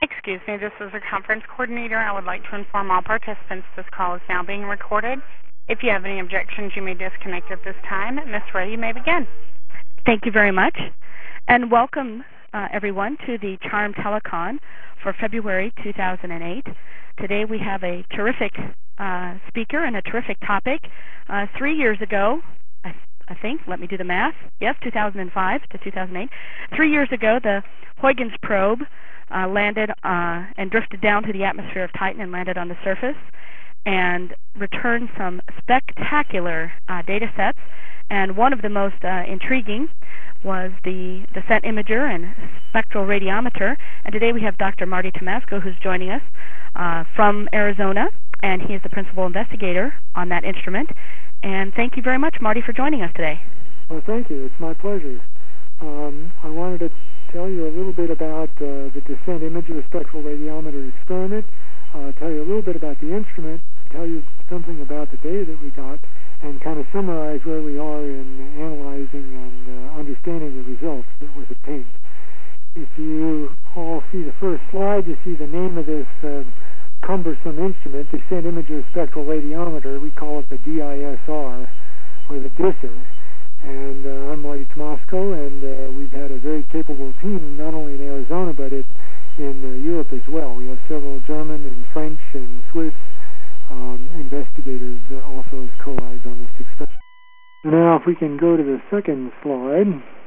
Excuse me, this is the conference coordinator. I would like to inform all participants this call is now being recorded. If you have any objections, you may disconnect at this time. Ms. Ray, you may begin. Thank you very much, and welcome everyone to the Charm Telecon for February 2008. Today we have a terrific speaker and a terrific topic. 3 years ago, I think, let me do the math, yes, 2005 to 2008. 3 years ago, the Huygens probe landed and drifted down to the atmosphere of Titan and landed on the surface and returned some spectacular data sets. And one of the most intriguing was the scent imager and spectral radiometer. And today we have Dr. Marty Tomasco, who's joining us from Arizona, and he is the principal investigator on that instrument. And thank you very much, Marty, for joining us today. Well, thank you. It's my pleasure. I wanted to tell you a little bit about the descent imager spectral radiometer experiment, tell you a little bit about the instrument, tell you something about the data that we got, and kind of summarize where we are in analyzing and understanding the results that was obtained. If you all see the first slide, you see the name of this cumbersome instrument, descent imager spectral radiometer. We call it the DISR, or the DISR. And I'm Marty Tomasco, and we've had a very capable team, not only in Arizona, but in Europe as well. We have several German and French and Swiss investigators also as co-eyes on this experiment. Now, if we can go to the second slide.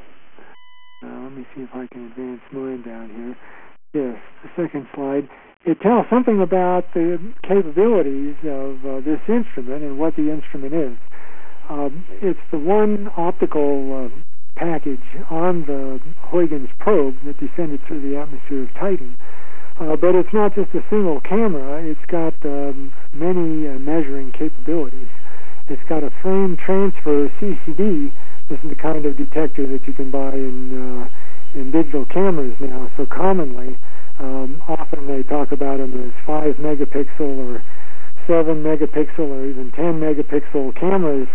Let me see if I can advance mine down here. Yes, the second slide. It tells something about the capabilities of this instrument and what the instrument is. It's the one optical package on the Huygens probe that descended through the atmosphere of Titan. But it's not just a single camera. It's got many measuring capabilities. It's got a frame transfer CCD. This is the kind of detector that you can buy in digital cameras now so commonly. Often they talk about them as 5 megapixel or 7 megapixel or even 10 megapixel cameras.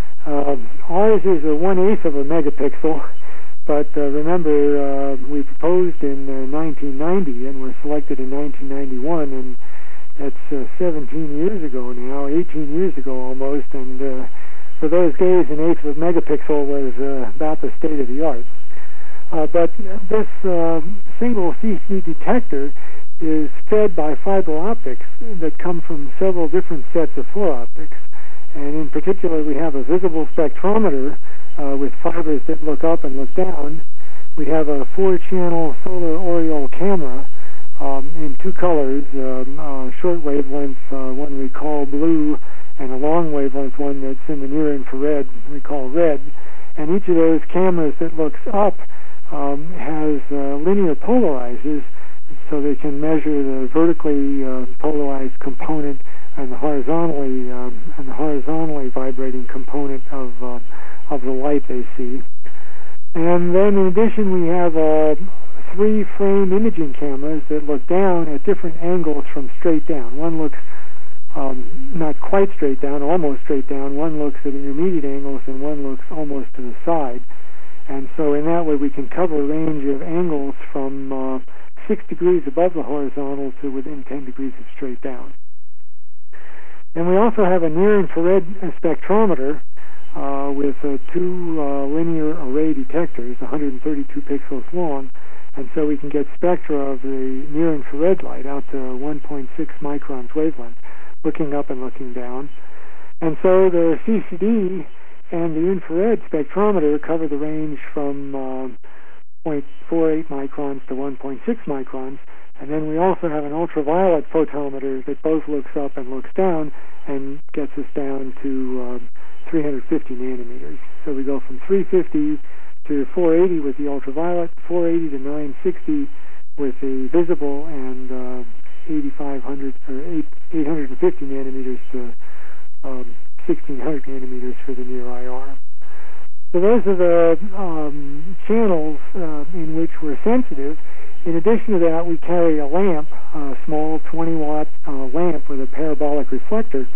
Ours is a 1/8 of a megapixel, but remember we proposed in 1990 and were selected in 1991, and that's 17 years ago now, 18 years ago almost, and for those days an 1/8 of a megapixel was about the state of the art. But this single CC detector is fed by fiber optics that come from several different sets of floor optics. And in particular, we have a visible spectrometer with fibers that look up and look down. We have a 4-channel solar Oriole camera in 2 colors, short wavelength, one we call blue, and a long wavelength one that's in the near infrared, we call red. And each of those cameras that looks up has linear polarizers, so they can measure the vertically polarized component and the horizontally vibrating component of the light they see. And then in addition, we have 3 frame imaging cameras that look down at different angles from straight down. One looks not quite straight down, almost straight down. One looks at intermediate angles, and one looks almost to the side. And so in that way, we can cover a range of angles from 6 degrees above the horizontal to within 10 degrees of straight down. And we also have a near-infrared spectrometer with 2 linear array detectors, 132 pixels long, and so we can get spectra of the near-infrared light out to 1.6 microns wavelength, looking up and looking down. And so the CCD and the infrared spectrometer cover the range from 0.48 microns to 1.6 microns. And then we also have an ultraviolet photometer that both looks up and looks down and gets us down to 350 nanometers. So we go from 350 to 480 with the ultraviolet, 480 to 960 with the visible, and 8,500 or 850 nanometers to 1,600 nanometers for the near IR. So those are the channels in which we're sensitive. In addition to that, we carry a lamp, a small 20-watt lamp with a parabolic reflector,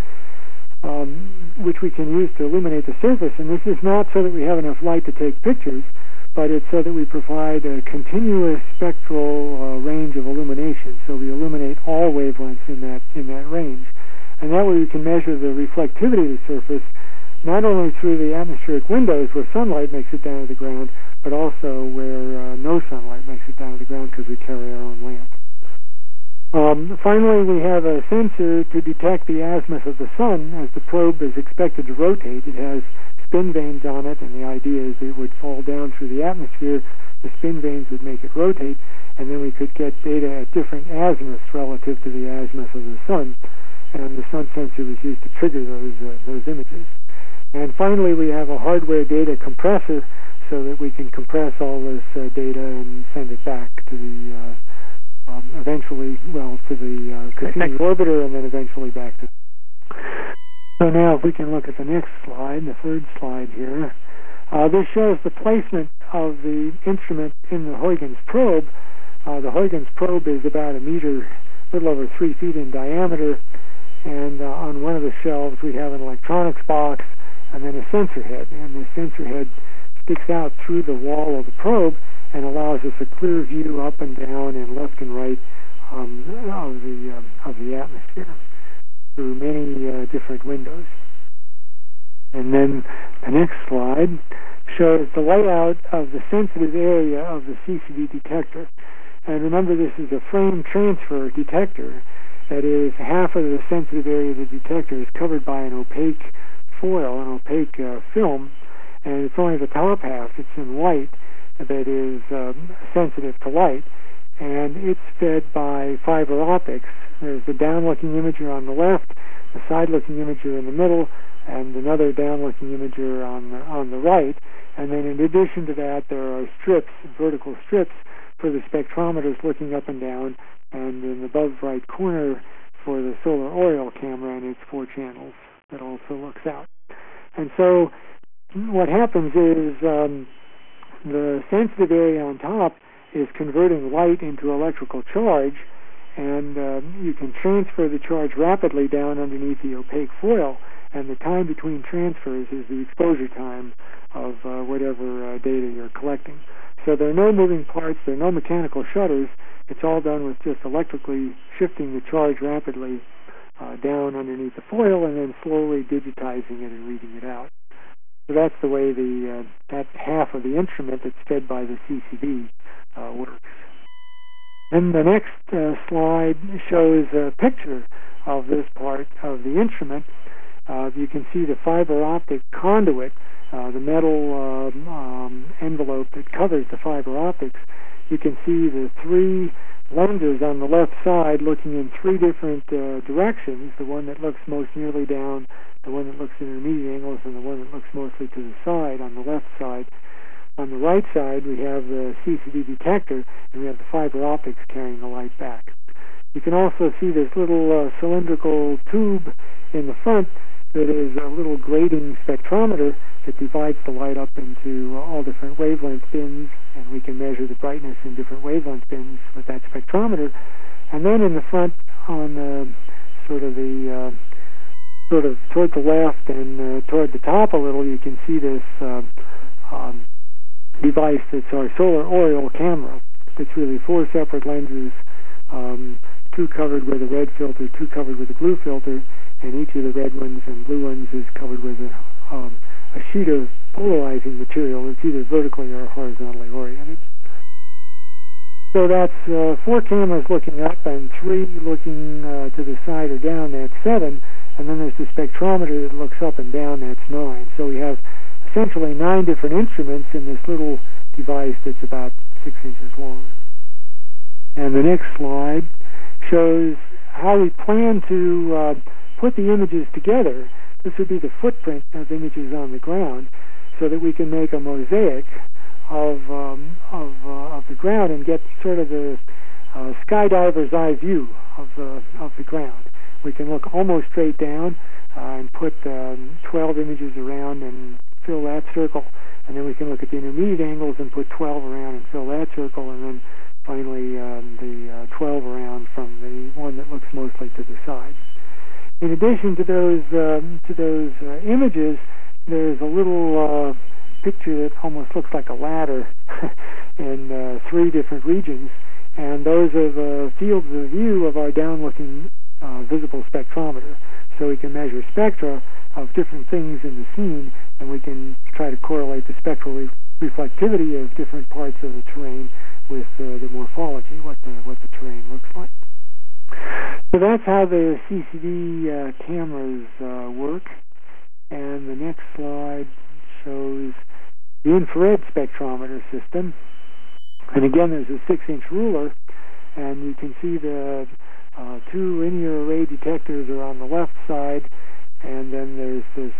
which we can use to illuminate the surface. And this is not so that we have enough light to take pictures, but it's so that we provide a continuous spectral range of illumination. So we illuminate all wavelengths in that range. And that way we can measure the reflectivity of the surface, not only through the atmospheric windows where sunlight makes it down to the ground, but also where no sunlight makes it down to the ground because we carry our own lamp. Finally, we have a sensor to detect the azimuth of the sun. As the probe is expected to rotate, it has spin vanes on it, and the idea is it would fall down through the atmosphere. The spin vanes would make it rotate, and then we could get data at different azimuths relative to the azimuth of the sun. And the sun sensor was used to trigger those images. And finally, we have a hardware data compressor so that we can compress all this data and send it back to the eventually, to the Cassini orbiter, and then eventually back to. So now, if we can look at the next slide, the third slide here, this shows the placement of the instrument in the Huygens probe. The Huygens probe is about a meter, a little over 3 feet in diameter, and on one of the shelves we have an electronics box and then a sensor head, and the sensor head sticks out through the wall of the probe and allows us a clear view up and down and left and right of the atmosphere through many different windows. And then the next slide shows the layout of the sensitive area of the CCD detector. And remember, this is a frame transfer detector. That is, half of the sensitive area of the detector is covered by an opaque foil, an opaque film, and it's only the top half, it's in white, that is sensitive to light, and it's fed by fiber optics. There's the down-looking imager on the left, the side-looking imager in the middle, and another down-looking imager on the right. And then in addition to that, there are strips, vertical strips, for the spectrometers looking up and down, and in the above right corner for the solar oil camera and its 4 channels that also looks out. And so what happens is the sensitive area on top is converting light into electrical charge, and you can transfer the charge rapidly down underneath the opaque foil, and the time between transfers is the exposure time of whatever data you're collecting. So there are no moving parts, there are no mechanical shutters. It's all done with just electrically shifting the charge rapidly down underneath the foil and then slowly digitizing it and reading it out. So that's the way that half of the instrument that's fed by the CCD works. And the next slide shows a picture of this part of the instrument. You can see the fiber optic conduit, the metal envelope that covers the fiber optics. You can see the 3 lenses on the left side looking in 3 different directions, the one that looks most nearly down, the one that looks at intermediate angles, and the one that looks mostly to the side on the left side. On the right side, we have the CCD detector, and we have the fiber optics carrying the light back. You can also see this little cylindrical tube in the front that is a little grating spectrometer that divides the light up into all different wavelength bins, and we can measure the brightness in different wavelength bins with that spectrometer. And then in the front, on sort of toward the left and toward the top a little, you can see this device that's our solar oil camera. It's really 4 separate lenses, 2 covered with a red filter, 2 covered with a blue filter, and each of the red ones and blue ones is covered with a sheet of polarizing material that's either vertically or horizontally oriented. So that's 4 cameras looking up and 3 looking to the side or down, that's 7, and then there's the spectrometer that looks up and down, that's 9. So we have essentially 9 different instruments in this little device that's about 6 inches long. And the next slide shows how we plan to put the images together. This would be the footprint of images on the ground, so that we can make a mosaic of the ground and get sort of the skydiver's eye view of the ground. We can look almost straight down and put 12 images around and fill that circle, and then we can look at the intermediate angles and put 12 around and fill that circle, and then finally the 12 around from the one that looks mostly to the side. In addition to those images, there's a little picture that almost looks like a ladder in 3 different regions, and those are the fields of view of our down-looking visible spectrometer. So we can measure spectra of different things in the scene, and we can try to correlate the spectral reflectivity of different parts of the terrain with the morphology, what the terrain looks like. So that's how the CCD cameras work. And the next slide shows the infrared spectrometer system. And again, there's a 6-inch ruler, and you can see the 2 linear array detectors are on the left side, and then there's this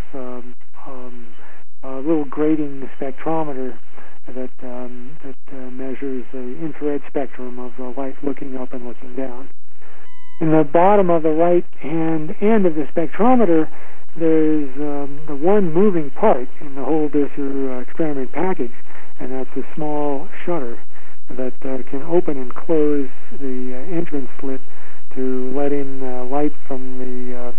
little grating spectrometer that measures the infrared spectrum of the light looking up and looking down. In the bottom of the right-hand end of the spectrometer, there's the one moving part in the whole DIRSR experiment package, and that's a small shutter that can open and close the entrance slit to let in light from the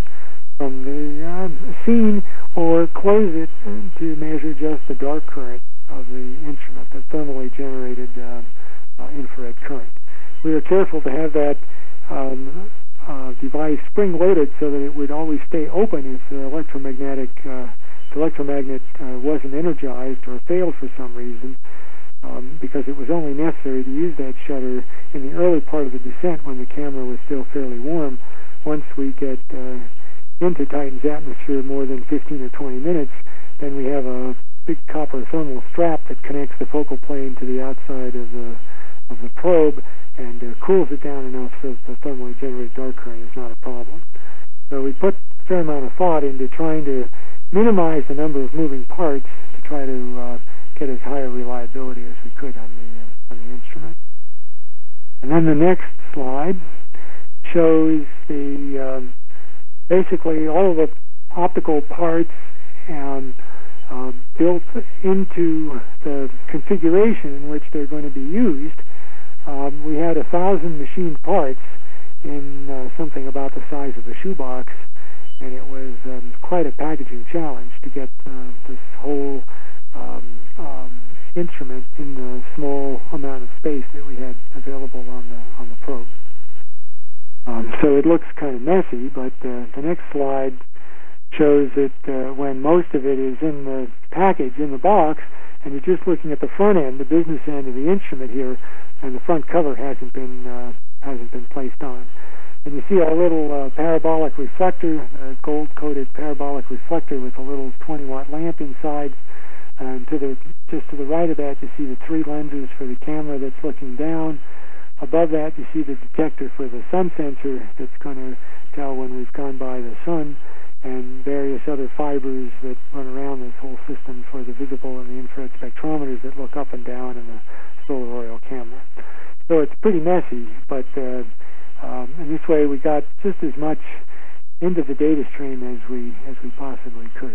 scene, or close it to measure just the dark current of the instrument, the thermally generated infrared current. We were careful to have that device spring-loaded so that it would always stay open if the electromagnet wasn't energized or failed for some reason, because it was only necessary to use that shutter in the early part of the descent when the camera was still fairly warm. Once we get into Titan's atmosphere more than 15 or 20 minutes, then we have a big copper thermal strap that connects the focal plane to the outside of the probe and cools it down enough so that the thermally generated dark current is not a problem. So we put a fair amount of thought into trying to minimize the number of moving parts to try to get as high a reliability as we could on the instrument. And then the next slide shows the basically all of the optical parts built into the configuration in which they're going to be used. We had 1,000 machined parts in something about the size of a shoebox, and it was quite a packaging challenge to get this whole instrument in the small amount of space that we had available on the probe. So it looks kind of messy, but the next slide shows that when most of it is in the package, in the box, and you're just looking at the front end, the business end of the instrument here, and the front cover hasn't been placed on. And you see our little parabolic reflector, a gold-coated parabolic reflector with a little 20-watt lamp inside. And just to the right of that, you see the 3 lenses for the camera that's looking down. Above that, you see the detector for the sun sensor that's going to tell when we've gone by the sun, and various other fibers that run around this whole system for the visible and the infrared spectrometers that look up and down in the solar Oriole camera. So it's pretty messy, but in this way we got just as much into the data stream as we possibly could.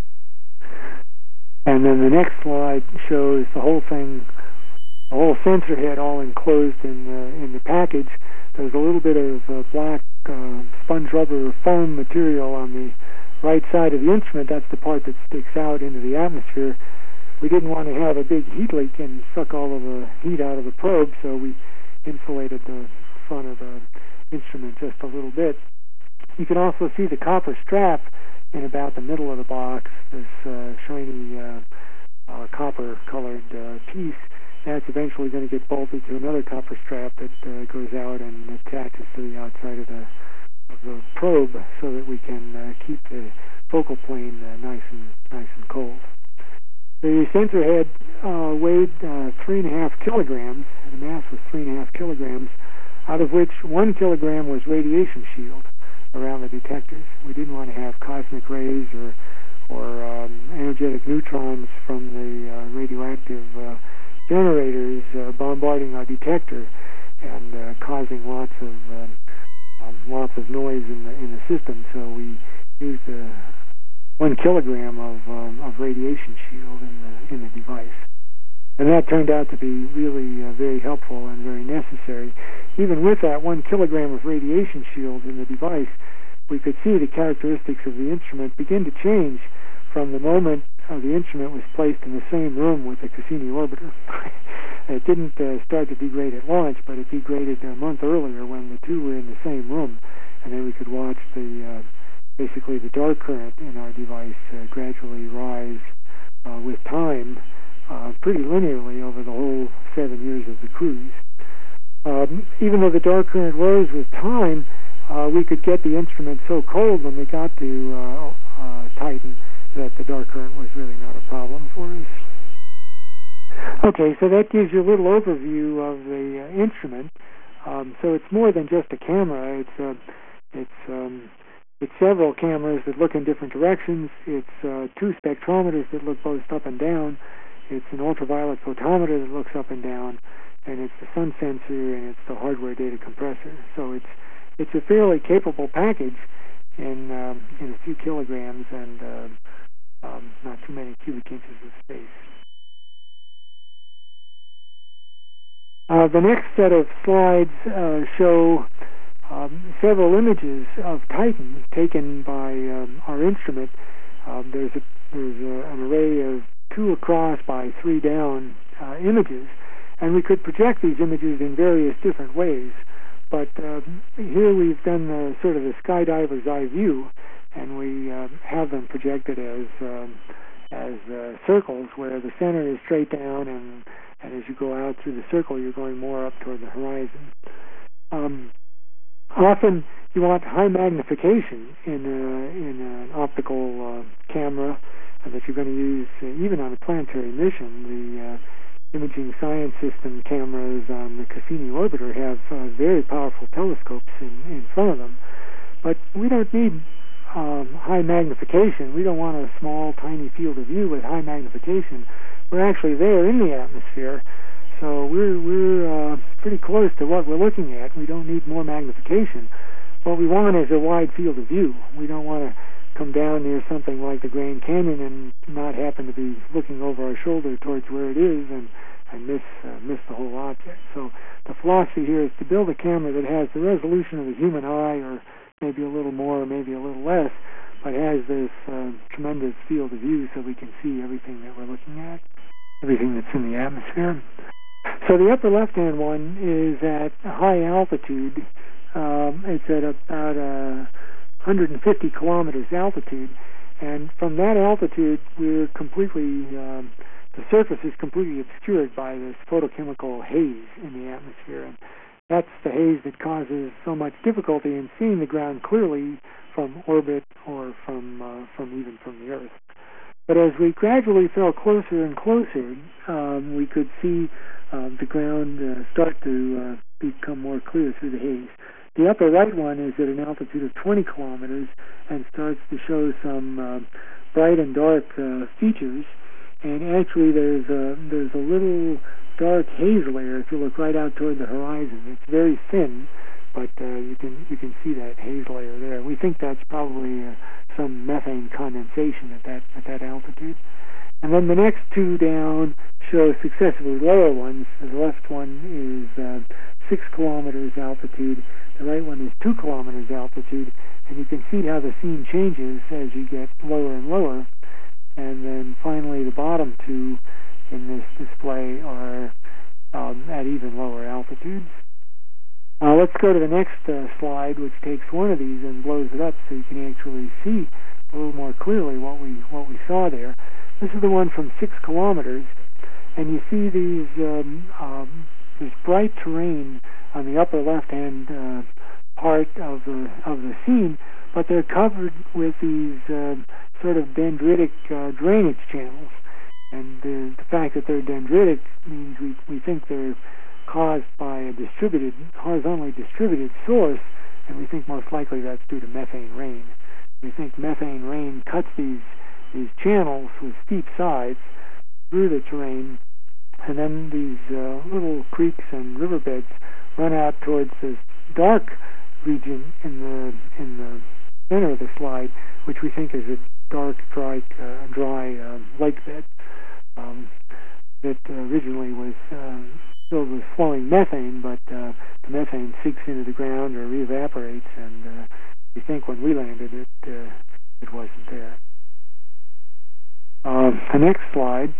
And then the next slide shows the whole thing, the whole sensor head all enclosed in the package. There's a little bit of black sponge rubber foam material on the right side of the instrument. That's the part that sticks out into the atmosphere. We didn't want to have a big heat leak and suck all of the heat out of the probe, so we insulated the front of the instrument just a little bit. You can also see the copper strap in about the middle of the box, this shiny copper-colored piece. That's eventually going to get bolted to another copper strap that goes out and attaches to the outside of the probe, so that we can keep the focal plane nice and cold. The sensor head weighed 3.5 kilograms. The mass was 3.5 kilograms, out of which 1 kilogram was radiation shield around the detectors. We didn't want to have cosmic rays or energetic neutrons from the radioactive generators bombarding our detector and causing lots of noise in the system. So we used 1 kilogram of radiation shield in the device, and that turned out to be really very helpful and very necessary. Even with that 1 kilogram of radiation shield in the device, we could see the characteristics of the instrument begin to change from the moment the instrument was placed in the same room with the Cassini orbiter. It didn't start to degrade at launch, but it degraded a month earlier when the two were in the same room, and then we could watch basically the dark current in our device gradually rise with time pretty linearly over the whole 7 years of the cruise. Even though the dark current rose with time, we could get the instrument so cold when we got to Titan that the dark current was really not a problem for us. Okay, so that gives you a little overview of the instrument. So it's more than just a camera. It's several cameras that look in different directions. It's two spectrometers that look both up and down. It's an ultraviolet photometer that looks up and down, and it's the sun sensor, and it's the hardware data compressor. So it's a fairly capable package in a few kilograms and not too many cubic inches of space. The next set of slides show several images of Titan taken by our instrument. There's an array of 2 across by 3 down images, and we could project these images in various different ways. But here we've done sort of a skydiver's eye view, and we have them projected as circles where the center is straight down, and as you go out through the circle, you're going more up toward the horizon. Often you want high magnification in an optical camera that you're going to use even on a planetary mission. The Imaging Science System cameras on the Cassini orbiter have very powerful telescopes in front of them, but we don't need high magnification. We don't want a small, tiny field of view with high magnification. We're actually there in the atmosphere, so we're pretty close to what we're looking at. We don't need more magnification. What we want is a wide field of view. We don't want to come down near something like the Grand Canyon and not happen to be looking over our shoulder towards where it is and miss the whole object. So the philosophy here is to build a camera that has the resolution of the human eye, or maybe a little more or maybe a little less, but has this tremendous field of view so we can see everything that we're looking at, everything that's in the atmosphere. So the upper left-hand one is at high altitude. It's at about 150 kilometers altitude, and from that altitude we're completely, the surface is completely obscured by this photochemical haze in the atmosphere, and that's the haze that causes so much difficulty in seeing the ground clearly from orbit or from the Earth. But as we gradually fell closer and closer, we could see the ground start to become more clear through the haze. The upper right one is at an altitude of 20 kilometers and starts to show some bright and dark features. And actually, there's a little dark haze layer if you look right out toward the horizon. It's very thin, but you can see that haze layer there. We think that's probably some methane condensation at that altitude. And then the next 2 down show successively lower ones. The left one is 6 kilometers altitude. The right one is 2 kilometers altitude. And you can see how the scene changes as you get lower and lower. And then finally the bottom 2 in this display are at even lower altitudes. Let's go to the next slide, which takes one of these and blows it up so you can actually see a little more clearly what we saw there. This is the one from 6 kilometers, and you see this bright terrain on the upper left-hand part of the scene, but they're covered with these sort of dendritic drainage channels. And the fact that they're dendritic means we think they're caused by a horizontally distributed source, and we think most likely that's due to methane rain. We think methane rain cuts these channels with steep sides through the terrain, and then these little creeks and riverbeds run out towards this dark region in the center of the slide, which we think is a dark, dry lake bed that originally was filled with flowing methane, but the methane sinks into the ground or re-evaporates, and we think when we landed it wasn't there. The next slide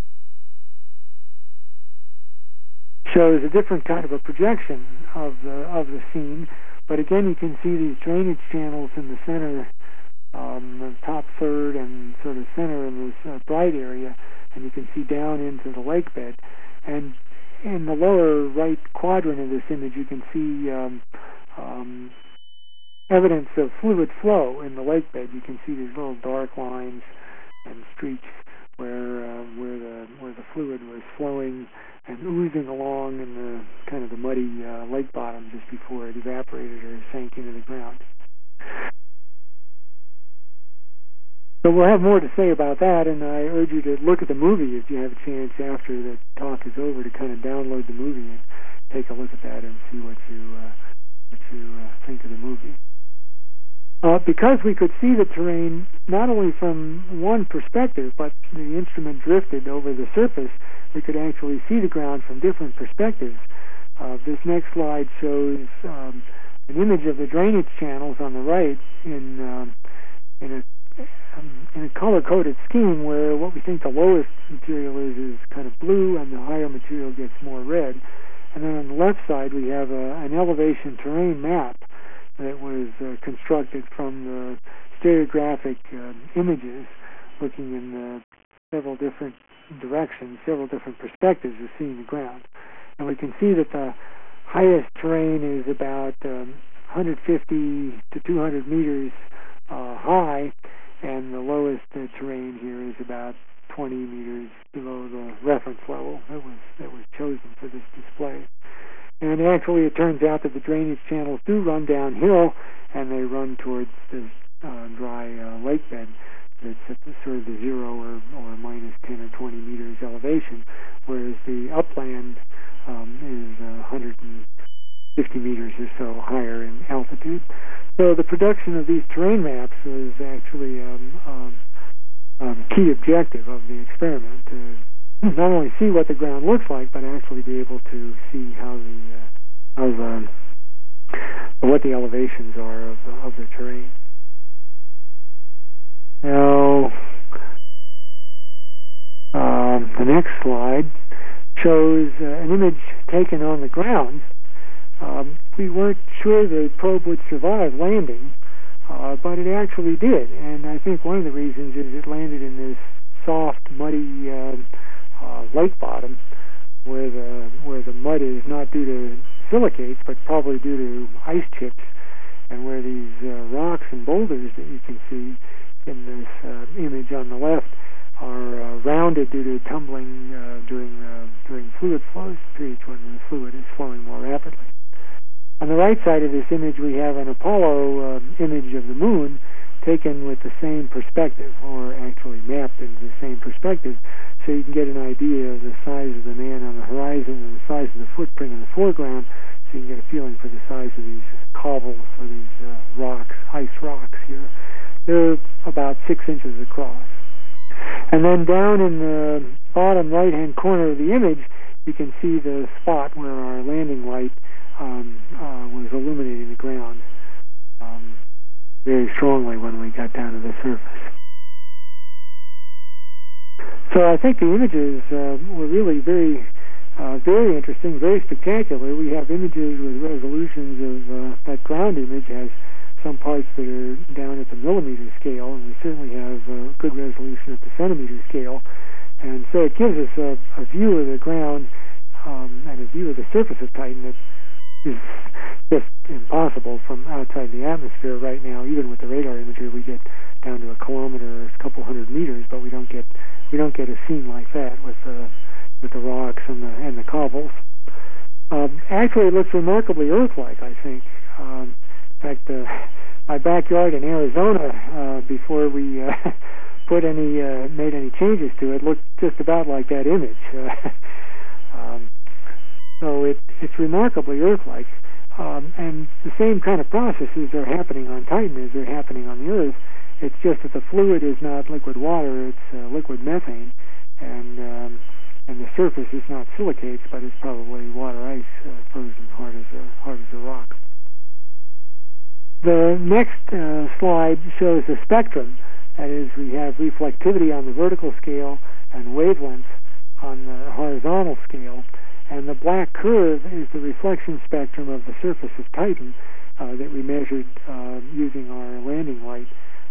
shows a different kind of a projection of the scene, but again you can see these drainage channels in the center, the top third and sort of center in this bright area, and you can see down into the lake bed. And in the lower right quadrant of this image you can see evidence of fluid flow in the lake bed. You can see these little dark lines and streaks where the fluid was flowing and oozing along in the kind of the muddy lake bottom just before it evaporated or sank into the ground. So we'll have more to say about that, and I urge you to look at the movie if you have a chance after the talk is over to kind of download the movie and take a look at that and see what you think of the movie. Because we could see the terrain not only from one perspective, but the instrument drifted over the surface, we could actually see the ground from different perspectives. This next slide shows an image of the drainage channels on the right in a color-coded scheme where what we think the lowest material is kind of blue and the higher material gets more red. And then on the left side we have an elevation terrain map that was constructed from the stereographic images looking in several different directions, several different perspectives of seeing the ground. And we can see that the highest terrain is about 150 to 200 meters high, and the lowest terrain here is about 20 meters below the reference level that was chosen for this display. And actually it turns out that the drainage channels do run downhill, and they run towards the dry lake bed that's at the sort of the 0 or minus 10 or 20 meters elevation, whereas the upland is 150 meters or so higher in altitude. So the production of these terrain maps was actually a key objective of the experiment, to not only see what the ground looks like, but actually be able to see what the elevations are of the terrain. Now, the next slide shows an image taken on the ground. We weren't sure the probe would survive landing, but it actually did. And I think one of the reasons is it landed in this soft, muddy lake bottom, where the mud is not due to silicates, but probably due to ice chips, and where these rocks and boulders that you can see in this image on the left are rounded due to tumbling during fluid flows through each when the fluid is flowing more rapidly. On the right side of this image we have an Apollo image of the moon taken with the same perspective, or actually mapped into the same perspective, so you can get an idea of the size of the man on the horizon and the size of the footprint in the foreground, so you can get a feeling for the size of these cobbles or these rocks, ice rocks here. They're about 6 inches across. And then down in the bottom right-hand corner of the image, you can see the spot where our landing light was illuminating the ground very strongly when we got down to the surface. So I think the images were really very interesting, very spectacular. We have images with resolutions of that ground image has some parts that are down at the millimeter scale, and we certainly have good resolution at the centimeter scale. And so it gives us a view of the ground and a view of the surface of Titan that is just impossible from outside the atmosphere right now. Even with the radar imagery, we get down to a kilometer or a couple hundred meters, but we don't get a scene like that with the rocks and the cobbles. Actually, it looks remarkably Earth-like, I think. In fact, my backyard in Arizona, before we made any changes to it, looked just about like that image. So it's remarkably Earth-like. And the same kind of processes are happening on Titan as they're happening on the Earth. It's just that the fluid is not liquid water, it's liquid methane, and the surface is not silicates, but it's probably water ice frozen hard as a rock. The next slide shows the spectrum That is, we have reflectivity on the vertical scale and wavelength on the horizontal scale. And the black curve is the reflection spectrum of the surface of Titan that we measured using our landing light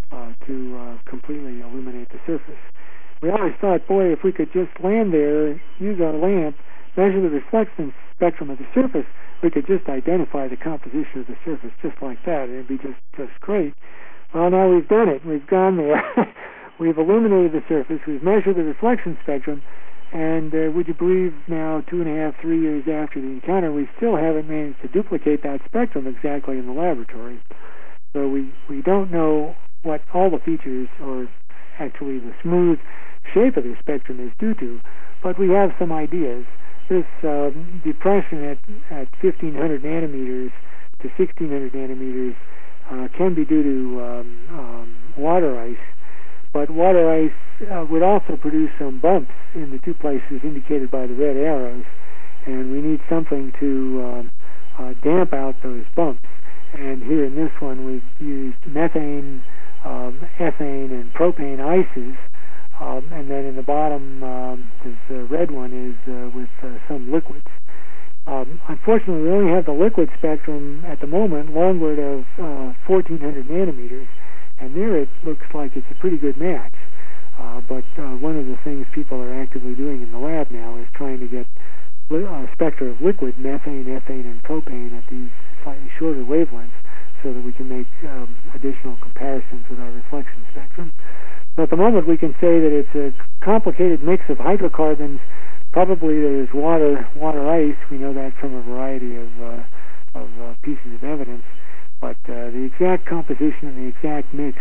to completely illuminate the surface. We always thought, boy, if we could just land there, use our lamp, measure the reflection spectrum of the surface, we could just identify the composition of the surface just like that, and it'd be just great. Well, now we've done it. We've gone there. We've illuminated the surface. We've measured the reflection spectrum. And would you believe now, 2.5, 3 years after the encounter, we still haven't managed to duplicate that spectrum exactly in the laboratory. So we don't know what all the features, or actually the smooth shape of the spectrum, is due to, but we have some ideas. This depression at 1,500 nanometers to 1,600 nanometers can be due to water ice. But water ice would also produce some bumps in the two places indicated by the red arrows, and we need something to damp out those bumps. And here in this one, we've used methane, ethane, and propane ices, and then in the bottom, this red one is with some liquids. Unfortunately, we only have the liquid spectrum at the moment, longward of 1,400 nanometers. And there it looks like it's a pretty good match. But one of the things people are actively doing in the lab now is trying to get a spectra of liquid methane, ethane, and propane at these slightly shorter wavelengths so that we can make additional comparisons with our reflection spectrum. So at the moment we can say that it's a complicated mix of hydrocarbons. Probably there's water ice. We know that from a variety of pieces of evidence. But the exact composition and the exact mix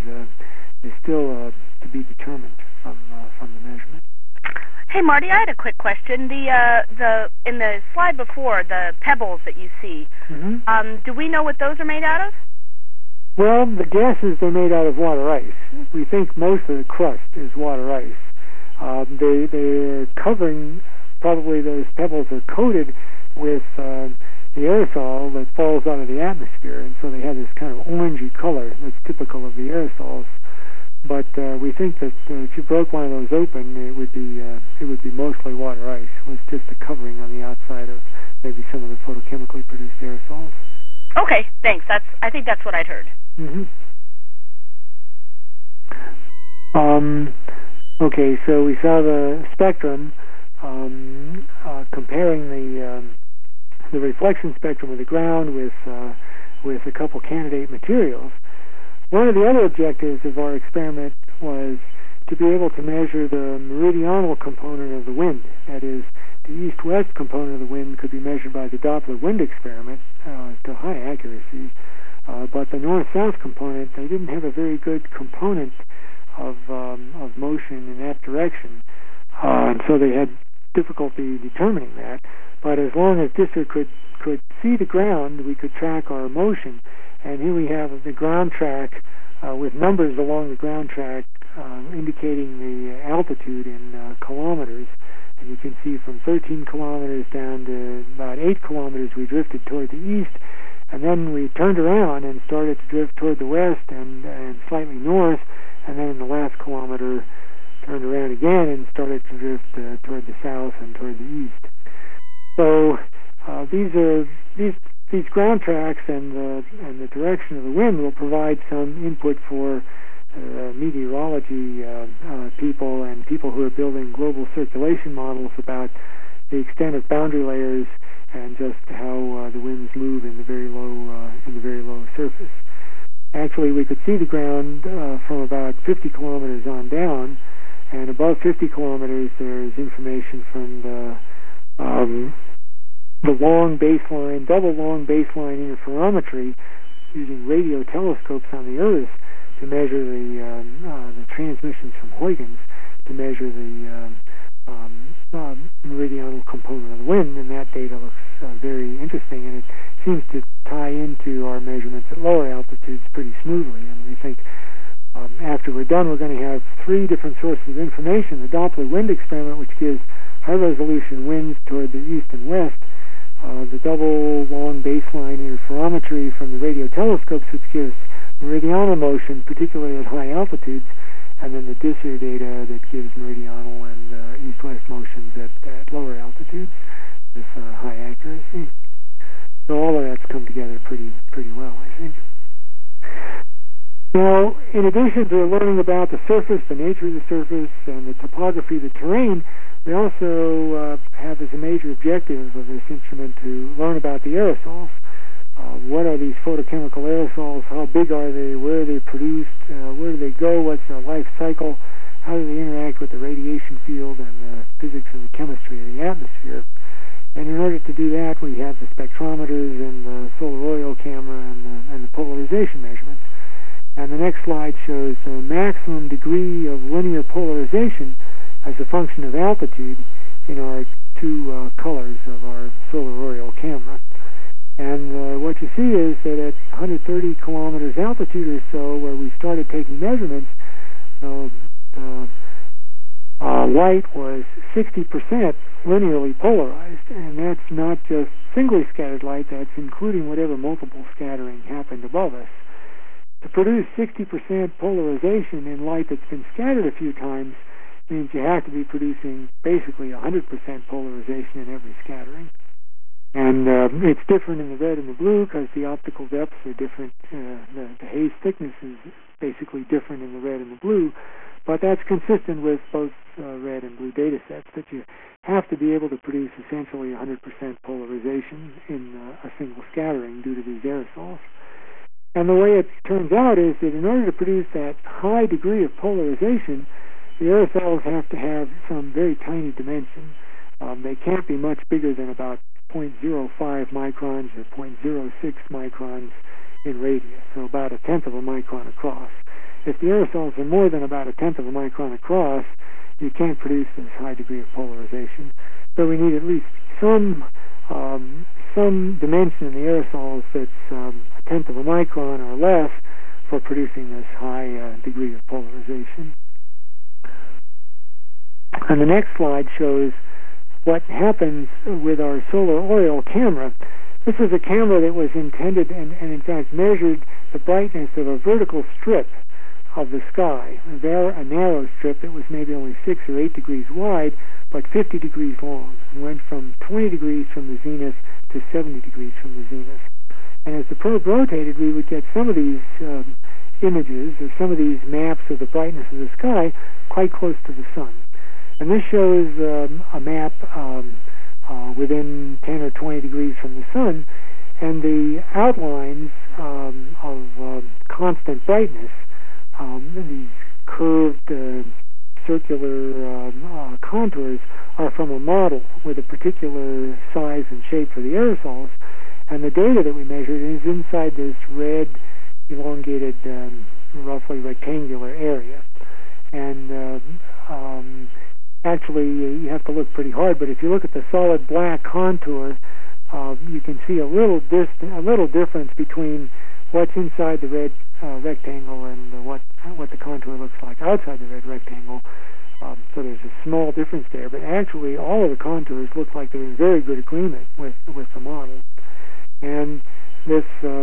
is still to be determined from the measurement. Hey, Marty, I had a quick question. The in the slide before, the pebbles that you see, do we know what those are made out of? Well, the guess is they're made out of water ice. We think most of the crust is water ice. They're covering, probably those pebbles are coated with the aerosol that falls out of the atmosphere, and so they have this kind of orangey color that's typical of the aerosols. But we think that if you broke one of those open, it would be mostly water ice, with just a covering on the outside of maybe some of the photochemically produced aerosols. Okay, thanks. I think that's what I'd heard. Okay, so we saw the spectrum comparing the reflection spectrum of the ground with a couple candidate materials. One of the other objectives of our experiment was to be able to measure the meridional component of the wind. That is, the east-west component of the wind could be measured by the Doppler wind experiment to high accuracy, but the north-south component, they didn't have a very good component of motion in that direction, and so they had difficulty determining that. But as long as DISR could see the ground, we could track our motion. And here we have the ground track with numbers along the ground track indicating the altitude in kilometers. And you can see from 13 kilometers down to about 8 kilometers we drifted toward the east, and then we turned around and started to drift toward the west and slightly north, and then in the last kilometer turned around again and started to drift toward the south and toward the east. So these ground tracks and the direction of the wind will provide some input for meteorology people and people who are building global circulation models about the extent of boundary layers and just how the winds move in the very low surface. Actually, we could see the ground from about 50 kilometers on down, and above 50 kilometers there's information from the long baseline, double long baseline interferometry using radio telescopes on the Earth to measure the transmissions from Huygens, to measure the meridional component of the wind, and that data looks very interesting, and it seems to tie into our measurements at lower altitudes pretty smoothly. And we think after we're done, we're going to have 3 different sources of information: the Doppler wind experiment, which gives high-resolution winds toward the east and west, the double long baseline interferometry from the radio telescopes, which gives meridional motion, particularly at high altitudes, and then the DISR data that gives meridional and east-west motions at lower altitudes with high accuracy. So all of that's come together pretty well, I think. Now, in addition to learning about the surface, the nature of the surface, and the topography of the terrain, we also have as a major objective of this instrument to learn about the aerosols. What are these photochemical aerosols? How big are they? Where are they produced? Where do they go? What's their life cycle? How do they interact with the radiation field and the physics and the chemistry of the atmosphere? And in order to do that, we have the spectrometers and the solar oil camera and the polarization measurements. And the next slide shows the maximum degree of linear polarization as a function of altitude in our two colors of our solar oil camera. And what you see is that at 130 kilometers altitude or so, where we started taking measurements, light was 60% linearly polarized, and that's not just singly scattered light, that's including whatever multiple scattering happened above us. To produce 60% polarization in light that's been scattered a few times means you have to be producing basically 100% polarization in every scattering. And it's different in the red and the blue because the optical depths are different. The haze thickness is basically different in the red and the blue, but that's consistent with both red and blue data sets, that you have to be able to produce essentially 100% polarization in a single scattering due to these aerosols. And the way it turns out is that in order to produce that high degree of polarization, the aerosols have to have some very tiny dimension. They can't be much bigger than about 0.05 microns or 0.06 microns in radius, so about 1/10 of a micron across. If the aerosols are more than about 1/10 of a micron across, you can't produce this high degree of polarization. So we need at least some dimension in the aerosols that's 1/10 of a micron or less for producing this high degree of polarization. And the next slide shows what happens with our solar oil camera. This is a camera that was intended and in fact measured the brightness of a vertical strip of the sky, a narrow strip that was maybe only 6 or 8 degrees wide, but 50 degrees long, and went from 20 degrees from the zenith to 70 degrees from the zenith. And as the probe rotated, we would get some of these images, or some of these maps of the brightness of the sky quite close to the sun. And this shows a map within 10 or 20 degrees from the sun, and the outlines of constant brightness, these curved circular contours, are from a model with a particular size and shape for the aerosols, and the data that we measured is inside this red, elongated, roughly rectangular area. And actually, you have to look pretty hard, but if you look at the solid black contour, you can see a little difference between what's inside the red rectangle and what the contour looks like outside the red rectangle. So there's a small difference there, but actually all of the contours look like they're in very good agreement with the model. And this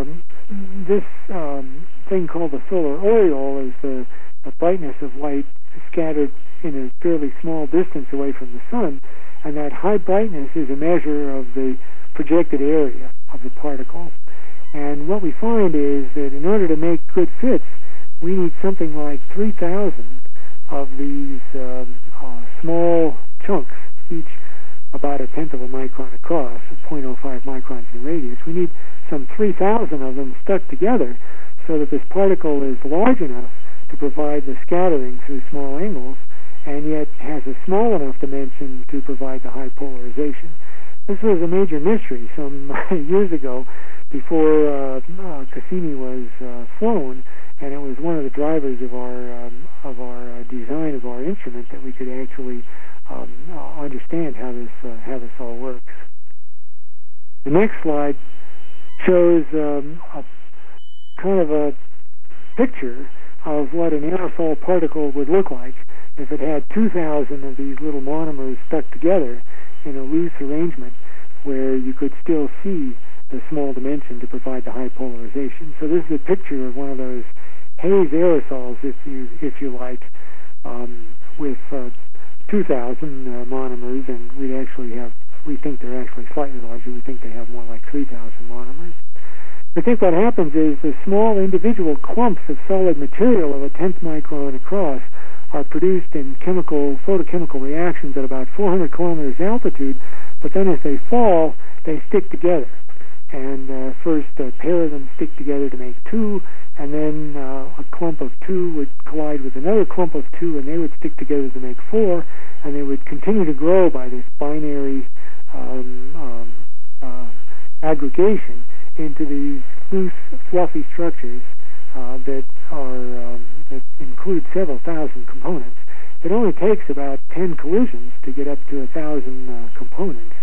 thing called the solar aureole is the brightness of light scattered in a fairly small distance away from the sun, and that high brightness is a measure of the projected area of the particle. And what we find is that in order to make good fits, we need something like 3,000 of these small chunks, each about 1/10 of a micron across, 0.05 microns in radius. We need some 3,000 of them stuck together so that this particle is large enough to provide the scattering through small angles, and yet has a small enough dimension to provide the high polarization. This was a major mystery some years ago, before Cassini was flown, and it was one of the drivers of our design of our instrument, that we could actually understand how this all works. The next slide shows a kind of a picture of what an aerosol particle would look like if it had 2,000 of these little monomers stuck together in a loose arrangement where you could still see the small dimension to provide the high polarization. So this is a picture of one of those haze aerosols, if you like, with 2,000 monomers, and we think they're actually slightly larger. We think they have more like 3,000 monomers. I think what happens is the small individual clumps of solid material of a 10th micron across are produced in photochemical reactions at about 400 kilometers altitude, but then as they fall, they stick together. And first a pair of them stick together to make two, and then a clump of two would collide with another clump of two, and they would stick together to make four, and they would continue to grow by this binary aggregation into these loose, fluffy structures that include several thousand components. It only takes about 10 collisions to get up to 1,000 components,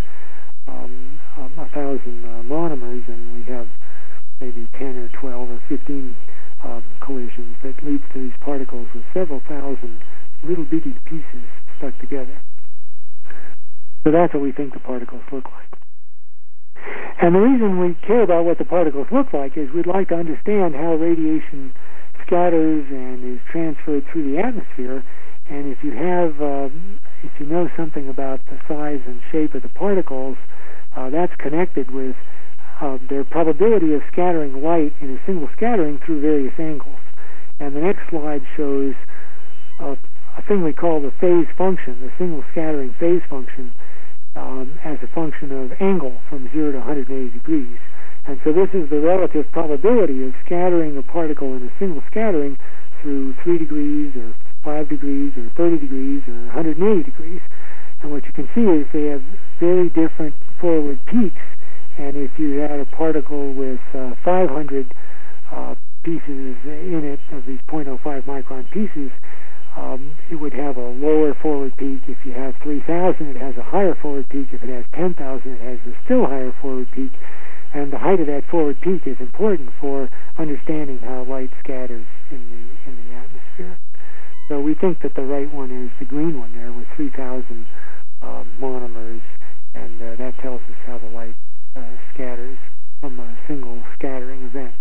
1,000 monomers, and we have maybe 10 or 12 or 15 collisions that leads to these particles with several thousand little bitty pieces stuck together. So that's what we think the particles look like. And the reason we care about what the particles look like is we'd like to understand how radiation scatters and is transferred through the atmosphere. And if you know something about the size and shape of the particles, that's connected with their probability of scattering light in a single scattering through various angles. And the next slide shows a thing we call the phase function, the single scattering phase function, as a function of angle from 0 to 180 degrees. And so this is the relative probability of scattering a particle in a single scattering through 3 degrees or 5 degrees or 30 degrees or 180 degrees. And what you can see is they have very different forward peaks. And if you had a particle with 500 pieces in it, of these 0.05 micron pieces, it would have a lower forward peak. If you have 3,000, it has a higher forward peak. If it has 10,000, it has a still higher forward peak. And the height of that forward peak is important for understanding how light scatters in the atmosphere. So we think that the right one is the green one there with 3,000 monomers, and that tells us how the light scatters from a single scattering event.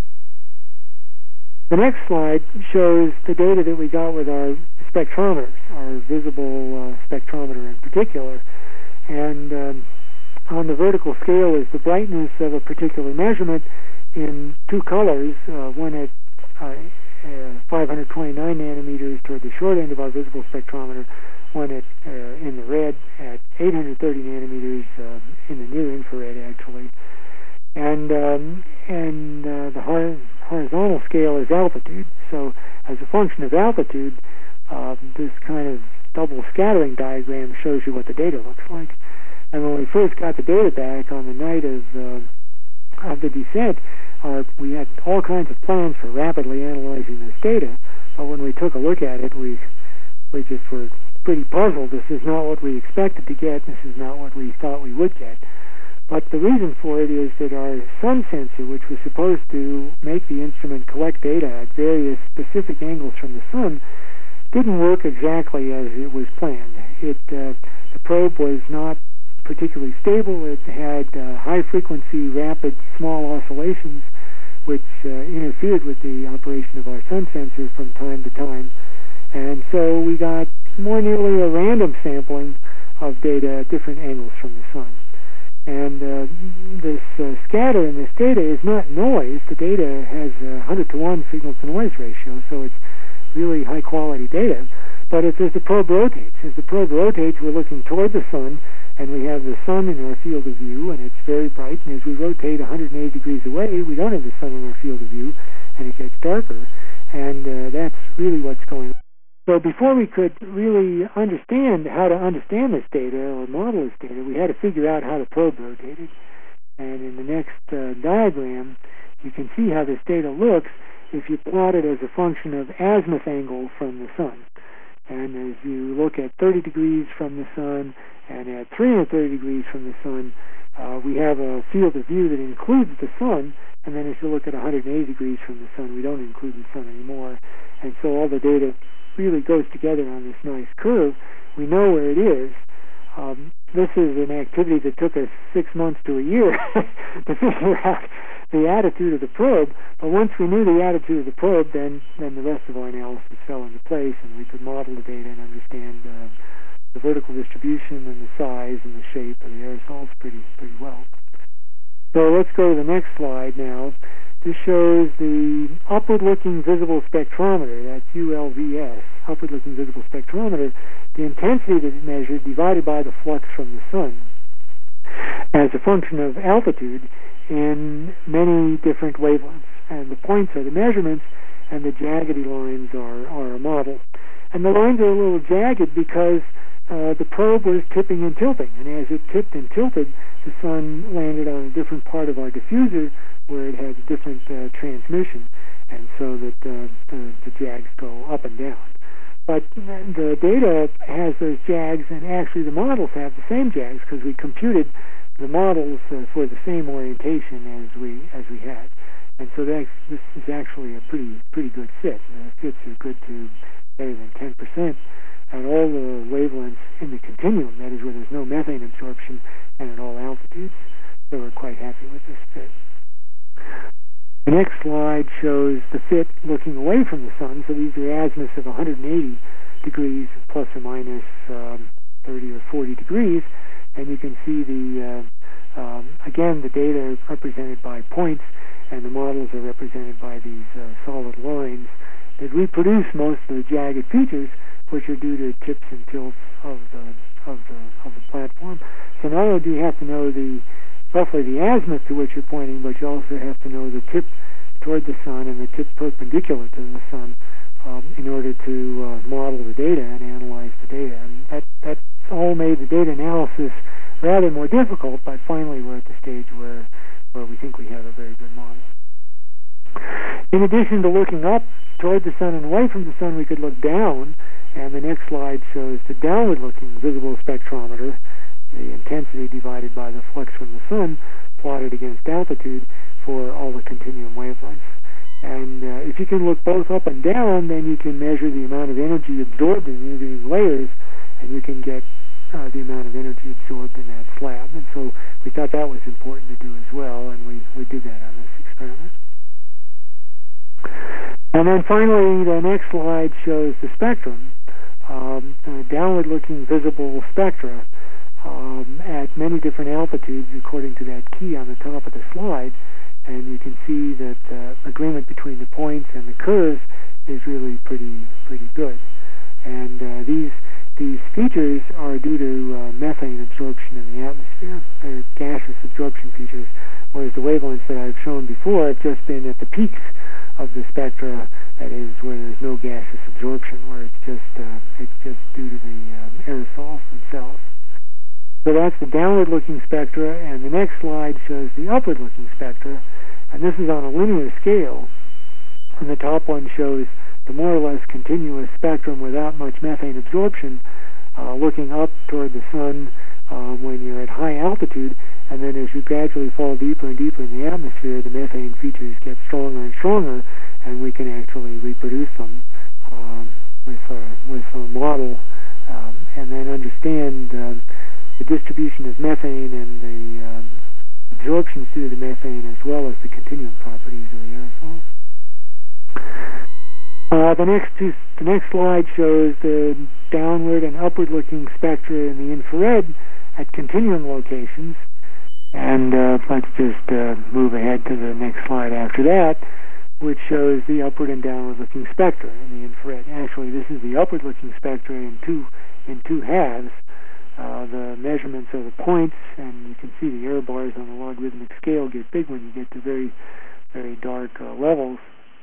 The next slide shows the data that we got with our spectrometers, our visible spectrometer in particular. And on the vertical scale is the brightness of a particular measurement in two colors, one at 529 nanometers toward the short end of our visible spectrometer, one at in the red at 830 nanometers in the near infrared, actually. And the horizontal scale is altitude. So as a function of altitude, this kind of double scattering diagram shows you what the data looks like. And when we first got the data back on the night of the descent, we had all kinds of plans for rapidly analyzing this data. But when we took a look at it, we just were pretty puzzled. This is not what we expected to get. This is not what we thought we would get. But the reason for it is that our sun sensor, which was supposed to make the instrument collect data at various specific angles from the sun, didn't work exactly as it was planned. The probe was not particularly stable. It had high-frequency, rapid, small oscillations, which interfered with the operation of our sun sensor from time to time. And so we got more nearly a random sampling of data at different angles from the sun. And this scatter in this data is not noise. The data has a 100-to-1 signal-to-noise ratio, so it's really high-quality data. But as the probe rotates, we're looking toward the sun, and we have the sun in our field of view, and it's very bright. And as we rotate 180 degrees away, we don't have the sun in our field of view, and it gets darker. And that's really what's going on. So before we could really understand how to understand this data or model this data, we had to figure out how the probe rotated. And in the next diagram, you can see how this data looks if you plot it as a function of azimuth angle from the sun. And as you look at 30 degrees from the sun and at 330 degrees from the sun, we have a field of view that includes the sun. And then as you look at 180 degrees from the sun, we don't include the sun anymore. And so all the data really goes together on this nice curve. We know where it is. this is an activity that took us 6 months to a year to figure out the attitude of the probe. But once we knew the attitude of the probe, then the rest of our analysis fell into place, and we could model the data and understand the vertical distribution and the size and the shape of the aerosols pretty well. So let's go to the next slide now. This shows the upward-looking visible spectrometer. That's ULVS, upward-looking visible spectrometer. The intensity that it measured divided by the flux from the sun as a function of altitude in many different wavelengths. And the points are the measurements, and the jaggedy lines are a model. And the lines are a little jagged because the probe was tipping and tilting. And as it tipped and tilted, the sun landed on a different part of our diffuser where it has a different transmission, and so that the jags go up and down. But the data has those jags, and actually the models have the same jags because we computed the models for the same orientation as we had. And so this is actually a pretty good fit. The fits are good to better than 10% at all the wavelengths in the continuum, that is where there's no methane absorption, and at all altitudes. So we're quite happy with this fit. The next slide shows the fit looking away from the sun. So these are azimuths of 180 degrees plus or minus 30 or 40 degrees. And you can see again, the data are represented by points, and the models are represented by these solid lines that reproduce most of the jagged features, which are due to tips and tilts of the platform. So not only do you have to know roughly the azimuth to which you're pointing, but you also have to know the tip toward the sun and the tip perpendicular to the sun in order to model the data and analyze the data. And that's all made the data analysis rather more difficult, but finally we're at the stage where we think we have a very good model. In addition to looking up toward the sun and away from the sun, we could look down, and the next slide shows the downward-looking visible spectrometer, the intensity divided by the flux from the sun, plotted against altitude for all the continuum wavelengths. And if you can look both up and down, then you can measure the amount of energy absorbed in these layers, and you can get the amount of energy absorbed in that slab. And so we thought that was important to do as well, and we did that on this experiment. And then finally, the next slide shows the spectrum, the downward-looking visible spectra at many different altitudes according to that key on the top of the slide. And you can see that agreement between the points and the curves is really pretty good. And these features are due to methane absorption in the atmosphere. They're gaseous absorption features, whereas the wavelengths that I've shown before have just been at the peaks of the spectra, that is, where there's no gaseous absorption, where it's just due to the aerosols themselves. So that's the downward-looking spectra, and the next slide shows the upward-looking spectra, and this is on a linear scale. And the top one shows the more or less continuous spectrum without much methane absorption, looking up toward the sun when you're at high altitude, and then as you gradually fall deeper and deeper in the atmosphere, the methane features get stronger and stronger, and we can actually reproduce them with a model, and then understand the distribution of methane and the absorption through the methane, as well as the continuum properties of the aerosols. The next slide shows the downward and upward-looking spectra in the infrared at continuum locations. And let's just move ahead to the next slide after that, which shows the upward and downward-looking spectra in the infrared. Actually, this is the upward-looking spectra in two halves. The measurements of the points, and you can see the error bars on the logarithmic scale get big when you get to very, very dark levels.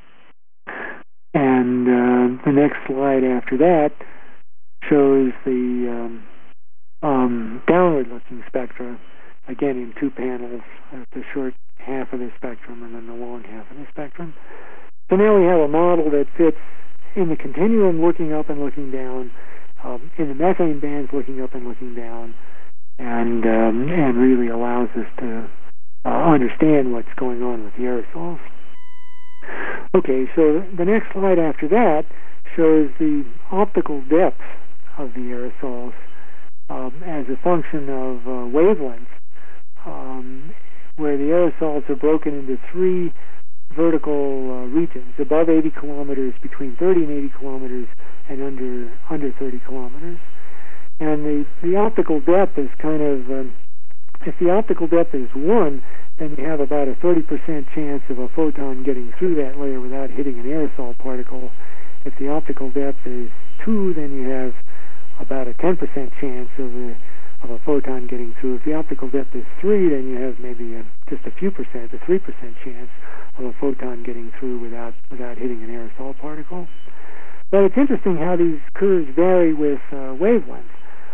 And the next slide after that shows the downward-looking spectra, again in two panels, the short half of the spectrum and then the long half of the spectrum. So now we have a model that fits in the continuum, looking up and looking down, in the methane bands, looking up and looking down, and really allows us to understand what's going on with the aerosols. Okay, so the next slide after that shows the optical depth of the aerosols as a function of wavelength, where the aerosols are broken into three vertical regions: above 80 kilometers, between 30 and 80 kilometers, and under 30 kilometers. And the optical depth is kind of, if the optical depth is 1, then you have about a 30% chance of a photon getting through that layer without hitting an aerosol particle. If the optical depth is 2, then you have about a 10% chance of a photon getting through. If the optical depth is 3, then you have maybe just a few percent, a 3% chance of a photon getting through without hitting an aerosol particle. But it's interesting how these curves vary with wavelength.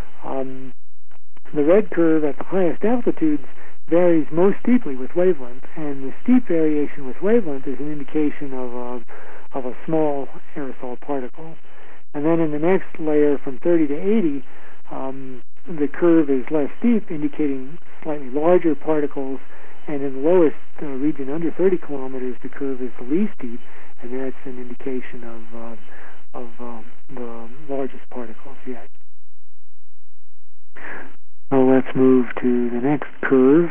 The red curve at the highest altitudes varies most steeply with wavelength, and the steep variation with wavelength is an indication of a small aerosol particle. And then in the next layer from 30 to 80, the curve is less steep, indicating slightly larger particles, and in the lowest region under 30 kilometers, the curve is the least steep, and that's an indication of the largest particles yet. So let's move to the next curve.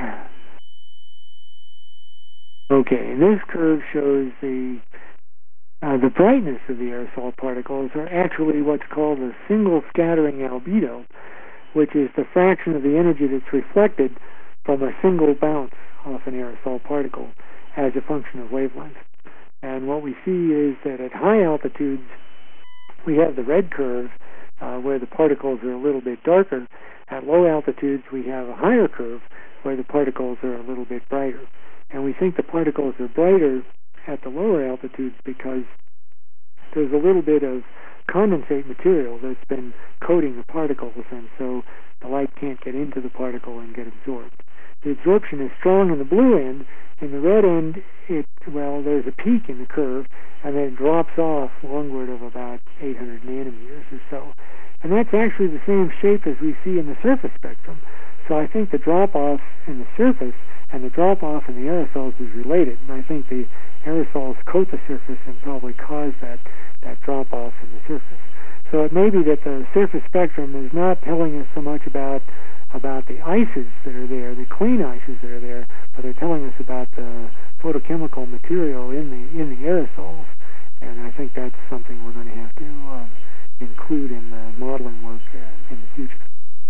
Okay, this curve shows the brightness of the aerosol particles are actually what's called a single scattering albedo, which is the fraction of the energy that's reflected from a single bounce off an aerosol particle as a function of wavelength. And what we see is that at high altitudes, we have the red curve where the particles are a little bit darker. At low altitudes, we have a higher curve where the particles are a little bit brighter. And we think the particles are brighter at the lower altitudes because there's a little bit of condensate material that's been coating the particles, and so the light can't get into the particle and get absorbed. The absorption is strong in the blue end. In the red end, there's a peak in the curve, and then it drops off longward of about 800 nanometers or so. And that's actually the same shape as we see in the surface spectrum. So I think the drop-off in the surface and the drop-off in the aerosols is related. And I think the aerosols coat the surface and probably cause that drop-off in the surface. So it may be that the surface spectrum is not telling us so much about the ices that are there, the clean ices that are there, but they're telling us about the photochemical material in the aerosols. And I think that's something we're going to have to include in the modeling work in the future.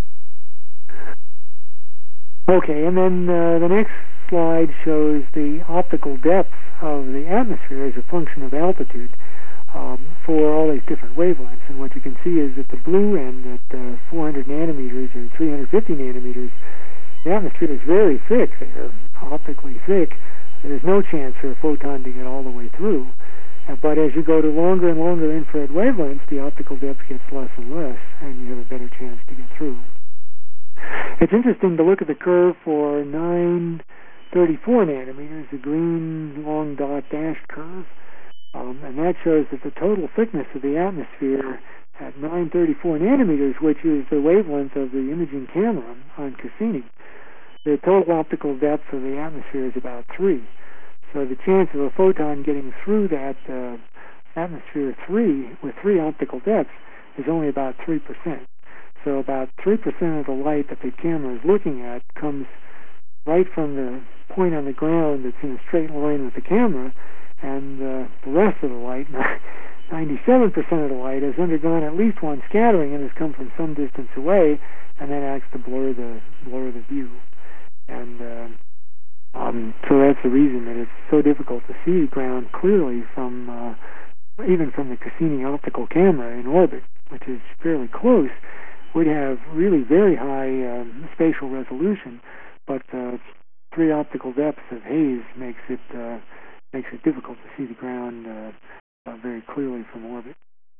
Okay, and then the next slide shows the optical depth of the atmosphere as a function of altitude for all these different wavelengths. And what you can see is that the blue end at 400 nanometers or 350 nanometers, the atmosphere is very thick there, optically thick. There's no chance for a photon to get all the way through. But as you go to longer and longer infrared wavelengths, the optical depth gets less and less, and you have a better chance to get through. It's interesting to look at the curve for 934 nanometers, the green long dot dashed curve. And that shows that the total thickness of the atmosphere at 934 nanometers, which is the wavelength of the imaging camera on Cassini, the total optical depth of the atmosphere is about 3. So the chance of a photon getting through that atmosphere 3 with 3 optical depths is only about 3%. So about 3% of the light that the camera is looking at comes right from the point on the ground that's in a straight line with the camera, and the rest of the light, 97% of the light, has undergone at least one scattering and has come from some distance away, and that acts to blur the view. And so that's the reason that it's so difficult to see ground clearly from even from the Cassini optical camera in orbit, which is fairly close. Would have really very high spatial resolution, but 3 optical depths of haze makes it difficult to see the ground very clearly from orbit.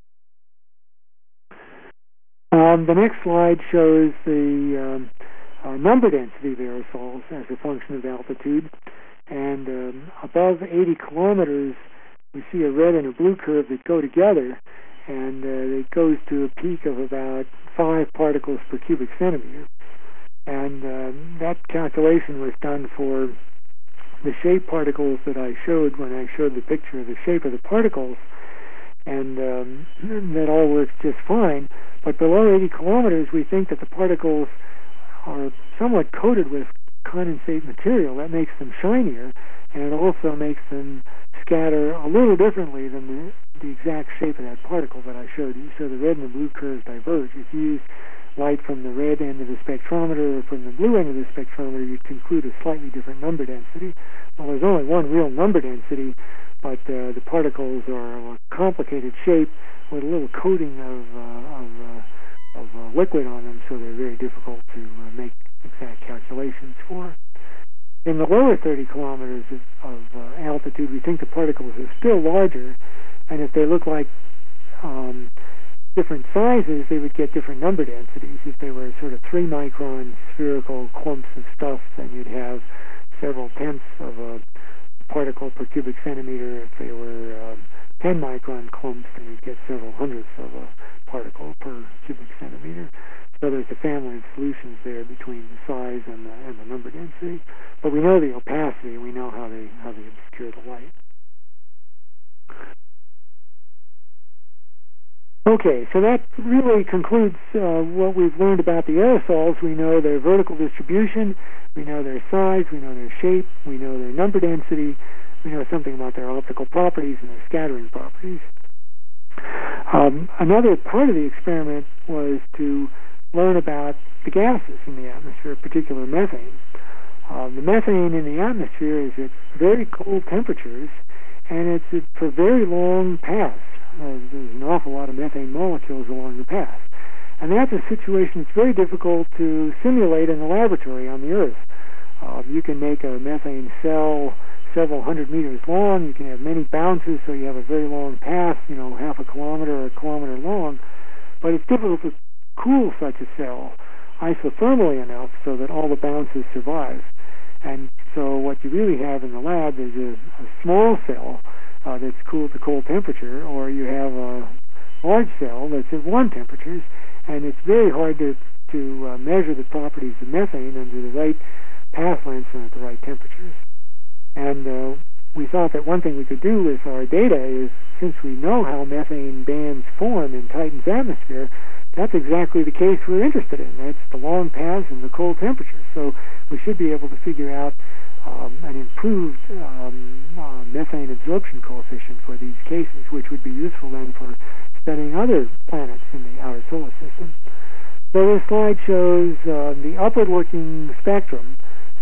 The next slide shows the number density of aerosols as a function of altitude, and above 80 kilometers we see a red and a blue curve that go together, and it goes to a peak of about 5 particles per cubic centimeter. And that calculation was done for the shape particles that I showed when I showed the picture of the shape of the particles. and that all works just fine. But below 80 kilometers, we think that the particles are somewhat coated with condensate material. That makes them shinier, and it also makes them scatter a little differently than the exact shape of that particle that I showed you. So the red and the blue curves diverge. If you use light from the red end of the spectrometer or from the blue end of the spectrometer, you conclude a slightly different number density. Well, there's only one real number density, but the particles are of a complicated shape with a little coating of liquid on them, so they're very difficult to make exact calculations for. In the lower 30 kilometers of altitude, we think the particles are still larger, and if they look like different sizes, they would get different number densities. If they were sort of 3-micron spherical clumps of stuff, then you'd have several tenths of a particle per cubic centimeter. If they were 10-micron clumps, then you'd get several hundredths of a particle per cubic centimeter. So there's a family of solutions there between the size and the number density. But we know the opacity, and we know how they obscure the light. Okay, so that really concludes what we've learned about the aerosols. We know their vertical distribution, we know their size, we know their shape, we know their number density, we know something about their optical properties and their scattering properties. Another part of the experiment was to learn about the gases in the atmosphere, particularly methane. The methane in the atmosphere is at very cold temperatures, and it's for very long paths. There's an awful lot of methane molecules along the path. And that's a situation that's very difficult to simulate in the laboratory on the Earth. You can make a methane cell several hundred meters long. You can have many bounces, so you have a very long path, half a kilometer or a kilometer long. But it's difficult to cool such a cell isothermally enough so that all the bounces survive. And so what you really have in the lab is a small cell that's cooled to cold temperature, or you have a large cell that's at warm temperatures, and it's very hard to measure the properties of methane under the right path lengths and at the right temperatures. And we thought that one thing we could do with our data is, since we know how methane bands form in Titan's atmosphere, that's exactly the case we're interested in. That's the long paths and the cold temperatures. So we should be able to figure out an improved methane absorption coefficient for these cases, which would be useful then for studying other planets in the outer solar system. So this slide shows the upward working spectrum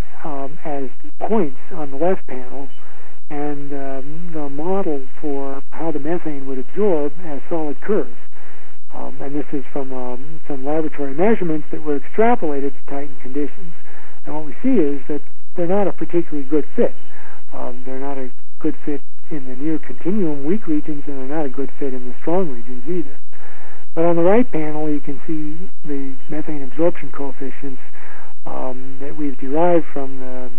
as points on the left panel, and the model for how the methane would absorb as solid curves. And this is from some laboratory measurements that were extrapolated to Titan conditions. And what we see is that they're not a particularly good fit. They're not a good fit in the near continuum weak regions, and they're not a good fit in the strong regions either. But on the right panel, you can see the methane absorption coefficients that we've derived from the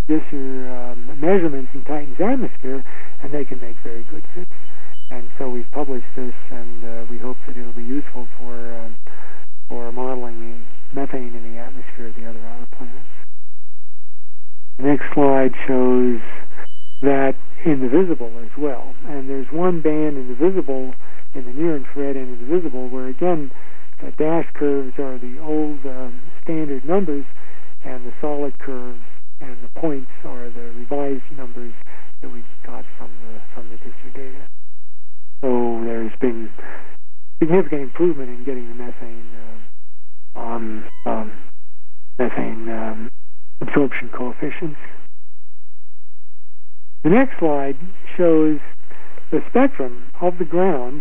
DISR measurements in Titan's atmosphere, and they can make very good fits. And so we've published this, and we hope that it'll be useful for modeling the methane in the atmosphere of the other outer planets. The next slide shows that in the visible as well. And there's one band in the visible, in the near-infrared and in the visible, where again the dash curves are the old standard numbers, and the solid curves and the points are the revised numbers that we got from the DISR data. So there's been significant improvement in getting the methane absorption coefficients. The next slide shows the spectrum of the ground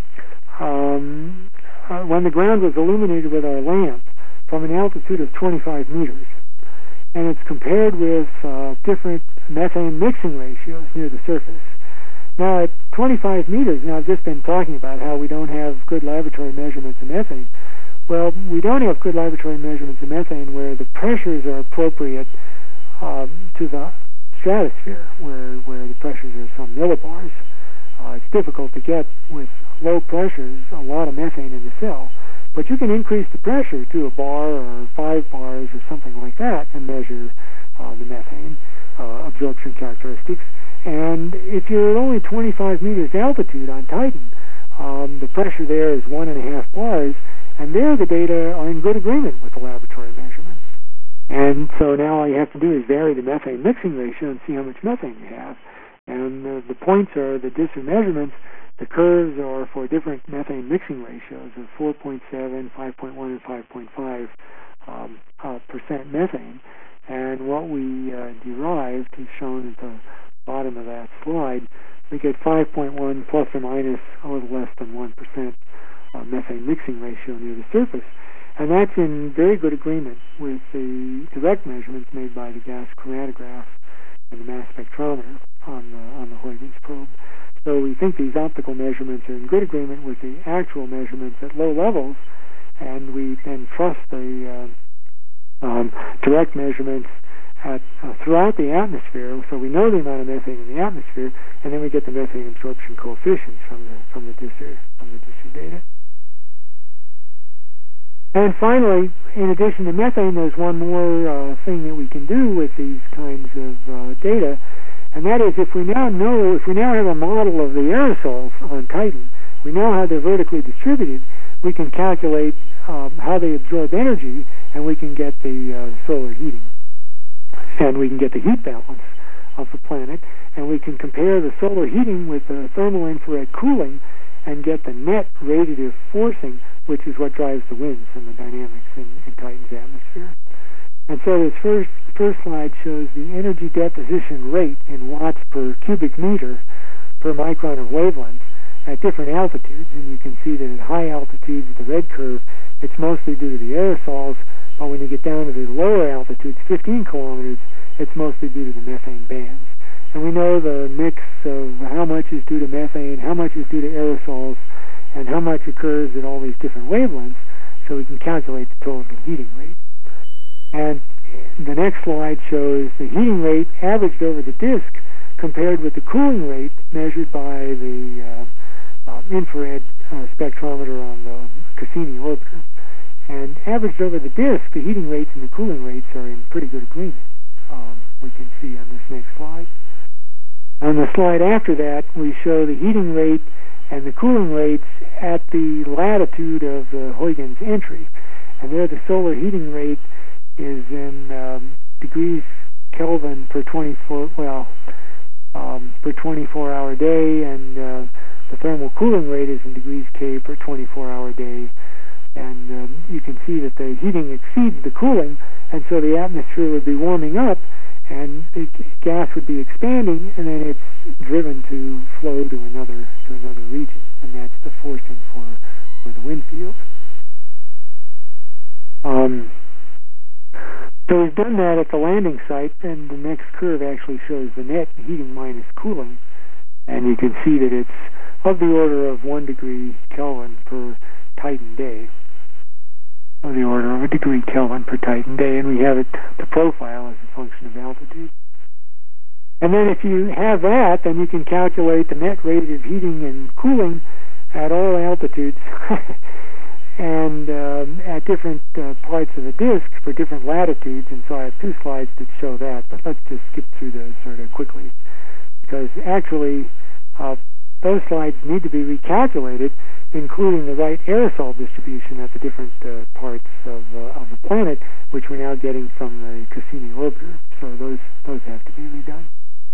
when the ground was illuminated with our lamp from an altitude of 25 meters. And it's compared with different methane mixing ratios near the surface. Now, at 25 meters, now I've just been talking about how we don't have good laboratory measurements of methane. Well, we don't have good laboratory measurements of methane where the pressures are appropriate to the stratosphere, where the pressures are some millibars. It's difficult to get with low pressures a lot of methane in the cell. But you can increase the pressure to a bar or 5 bars or something like that and measure the methane absorption characteristics. And if you're at only 25 meters altitude on Titan, the pressure there is 1.5 bars, and there the data are in good agreement with the laboratory measurements. And so now all you have to do is vary the methane mixing ratio and see how much methane you have. And the points are the DISR measurements. The curves are for different methane mixing ratios of 4.7, 5.1, and 5.5 percent methane. And what we derived is shown at the bottom of that slide. We get 5.1 plus or minus a little less than 1% methane mixing ratio near the surface. And that's in very good agreement with the direct measurements made by the gas chromatograph and the mass spectrometer on the Huygens probe. So we think these optical measurements are in good agreement with the actual measurements at low levels, and we then trust the direct measurements throughout the atmosphere. So we know the amount of methane in the atmosphere, and then we get the methane absorption coefficients from the DISR data. And finally, in addition to methane, there's one more thing that we can do with these kinds of data, and that is if we now have a model of the aerosols on Titan, we know how they're vertically distributed, we can calculate how they absorb energy, and we can get the solar heating. And we can get the heat balance of the planet, and we can compare the solar heating with the thermal infrared cooling and get the net radiative forcing, which is what drives the winds and the dynamics in Titan's atmosphere. And so this first slide shows the energy deposition rate in watts per cubic meter per micron of wavelength at different altitudes. And you can see that at high altitudes, the red curve, it's mostly due to the aerosols, but when you get down to the lower altitudes, 15 kilometers, it's mostly due to the methane bands. And we know the mix of how much is due to methane, how much is due to aerosols, and how much occurs at all these different wavelengths, so we can calculate the total heating rate. And the next slide shows the heating rate averaged over the disk compared with the cooling rate measured by the infrared spectrometer on the Cassini orbiter. And averaged over the disk, the heating rates and the cooling rates are in pretty good agreement. We can see on this next slide. On the slide after that, we show the heating rate and the cooling rates at the latitude of the Huygens entry. And there the solar heating rate is in degrees Kelvin per 24-hour day, and the thermal cooling rate is in degrees K per 24-hour day. And you can see that the heating exceeds the cooling, and so the atmosphere would be warming up, and the gas would be expanding, and then it's driven to flow to another region, and that's the forcing for the wind field. So we've done that at the landing site, and the next curve actually shows the net heating minus cooling, and you can see that it's of the order of 1 degree Kelvin per Titan day, of the order of 1 degree Kelvin per Titan day, and we have it to profile as a function of altitude. And then if you have that, then you can calculate the net radiative heating and cooling at all altitudes and at different parts of the disk for different latitudes. And so I have 2 slides that show that, but let's just skip through those sort of quickly, because actually those slides need to be recalculated, including the right aerosol distribution at the different parts of the planet, which we're now getting from the Cassini orbiter. So those have to be redone.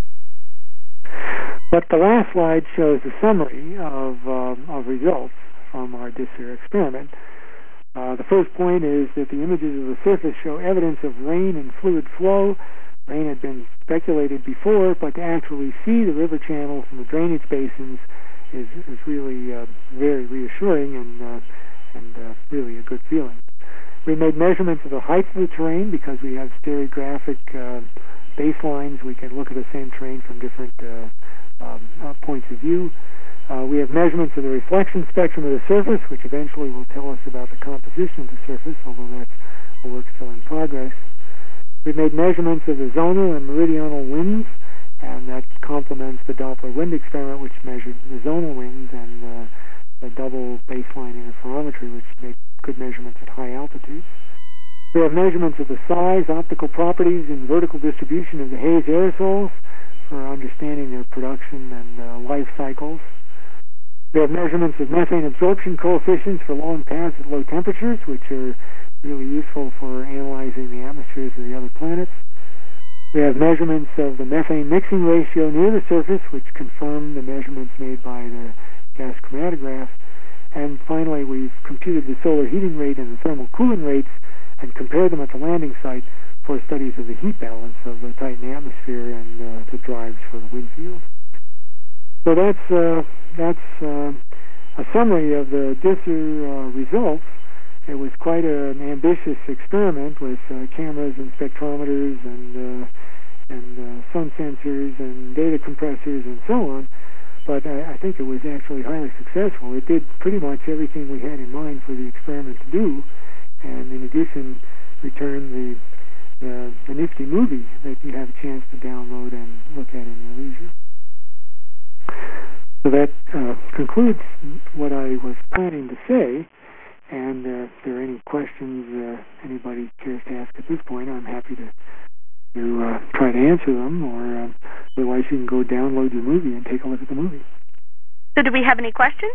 But the last slide shows a summary of results from our DISR experiment. The first point is that the images of the surface show evidence of rain and fluid flow. Rain had been speculated before, but to actually see the river channels and the drainage basins is really very reassuring and really a good feeling. We made measurements of the height of the terrain because we have stereographic baselines. We can look at the same terrain from different points of view. We have measurements of the reflection spectrum of the surface, which eventually will tell us about the composition of the surface, although that's a work still in progress. We made measurements of the zonal and meridional winds, and that complements the Doppler wind experiment, which measured the zonal winds, and the double baseline interferometry, which made good measurements at high altitudes. We have measurements of the size, optical properties, and vertical distribution of the haze aerosols for understanding their production and life cycles. We have measurements of methane absorption coefficients for long paths at low temperatures, which are really useful for analyzing the atmospheres of the other planets. We have measurements of the methane mixing ratio near the surface, which confirm the measurements made by the gas chromatograph. And finally, we've computed the solar heating rate and the thermal cooling rates and compared them at the landing site for studies of the heat balance of the Titan atmosphere and the drives for the wind field. So that's a summary of the DISR results. It was quite an ambitious experiment with cameras and spectrometers and sun sensors and data compressors and so on. But I think it was actually highly successful. It did pretty much everything we had in mind for the experiment to do, and in addition, returned the nifty movie that you have a chance to download and look at in your leisure. So that concludes what I was planning to say. And if there are any questions anybody cares to ask at this point, I'm happy to try to answer them, or otherwise you can go download your movie and take a look at the movie. So do we have any questions?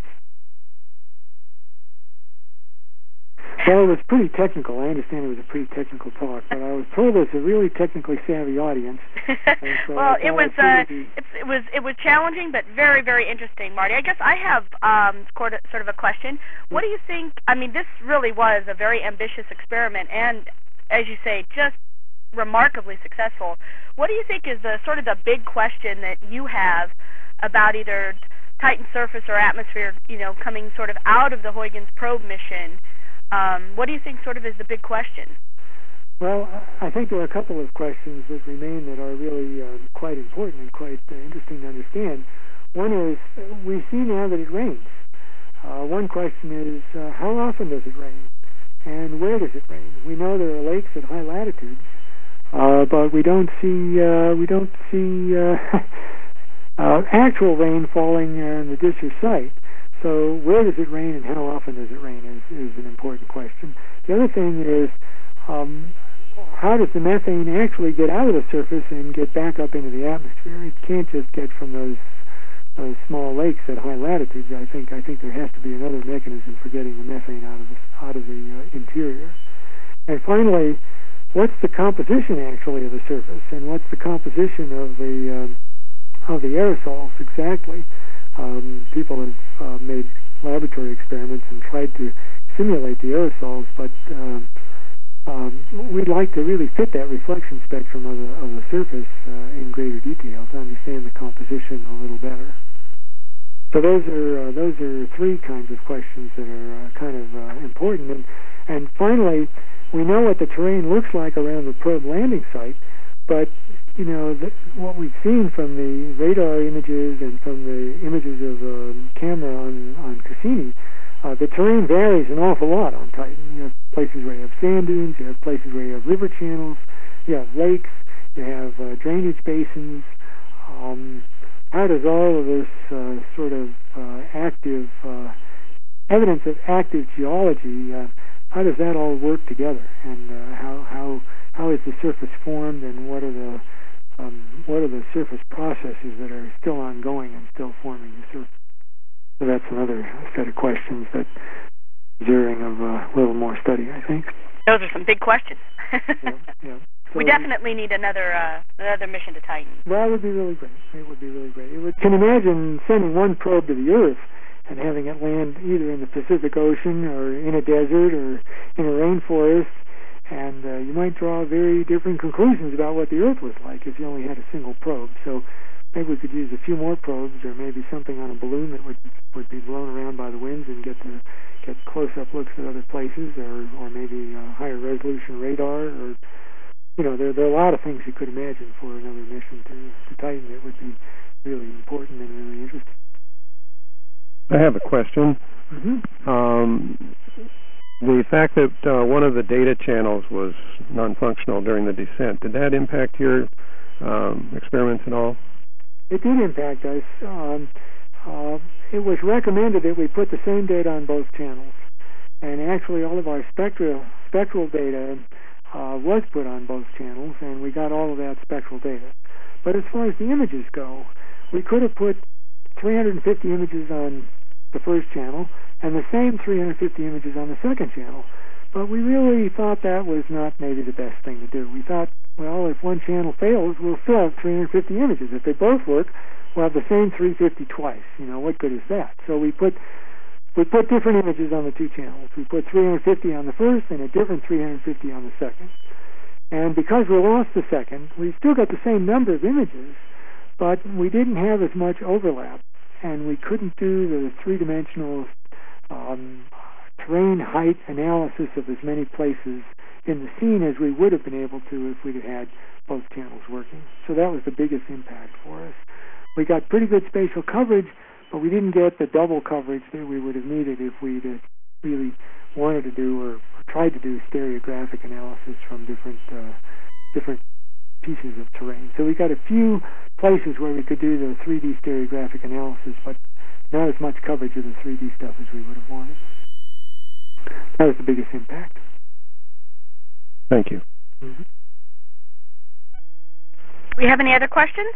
Well, it was pretty technical. I understand it was a pretty technical talk, but I was told it's a really technically savvy audience. So well, it was challenging, but very, very interesting, Marty. I guess I have sort of a question. What do you think? I mean, this really was a very ambitious experiment, and as you say, just remarkably successful. What do you think is the sort of the big question that you have about either Titan surface or atmosphere, coming sort of out of the Huygens probe mission? What do you think sort of is the big question? Well, I think there are a couple of questions that remain that are really quite important and quite interesting to understand. One is, we see now that it rains. One question is, how often does it rain? And where does it rain? We know there are lakes at high latitudes, but we don't see actual rain falling in the DISR site. So where does it rain and how often does it rain is an important question. The other thing is, how does the methane actually get out of the surface and get back up into the atmosphere? It can't just get from those small lakes at high latitudes. I think there has to be another mechanism for getting the methane out of the interior. And finally, what's the composition actually of the surface, and what's the composition of the aerosols exactly? People have made laboratory experiments and tried to simulate the aerosols, but we'd like to really fit that reflection spectrum of the surface in greater detail to understand the composition a little better. So those are three kinds of questions that are kind of important. And finally, we know what the terrain looks like around the probe landing site, but what we've seen from the radar images and from the images of camera on Cassini, the terrain varies an awful lot on Titan. You have places where you have sand dunes, you have places where you have river channels, you have lakes, you have drainage basins. How does all of this sort of active evidence of active geology, how does that all work together? And how is the surface formed, and what are the surface processes that are still ongoing and still forming the surface? So that's another set of questions that deserving of a little more study, I think. Those are some big questions. Yeah. So we definitely need another mission to Titan. Well, it would be really great. It would be really great. Can imagine sending one probe to the Earth and having it land either in the Pacific Ocean or in a desert or in a rainforest, and you might draw very different conclusions about what the Earth was like if you only had a single probe. So maybe we could use a few more probes, or maybe something on a balloon that would be blown around by the winds and get close-up looks at other places, or maybe higher resolution radar, or there are a lot of things you could imagine for another mission to Titan that would be really important and really interesting. I have a question. Mm-hmm. The fact that one of the data channels was non-functional during the descent, did that impact your experiments at all? It did impact us. It was recommended that we put the same data on both channels, and actually all of our spectral data was put on both channels, and we got all of that spectral data. But as far as the images go, we could have put 350 images on the first channel, and the same 350 images on the second channel. But we really thought that was not maybe the best thing to do. We thought, well, if one channel fails, we'll still have 350 images. If they both work, we'll have the same 350 twice. You know, what good is that? So we put different images on the two channels. We put 350 on the first and a different 350 on the second. And because we lost the second, we still got the same number of images, but we didn't have as much overlap, and we couldn't do the three-dimensional terrain height analysis of as many places in the scene as we would have been able to if we'd had both channels working. So that was the biggest impact for us. We got pretty good spatial coverage, but we didn't get the double coverage that we would have needed if we'd really wanted to do or tried to do stereographic analysis from different pieces of terrain. So we got a few places where we could do the 3D stereographic analysis, but not as much coverage of the 3D stuff as we would have wanted. That was the biggest impact. Thank you. Mm-hmm. Do we have any other questions?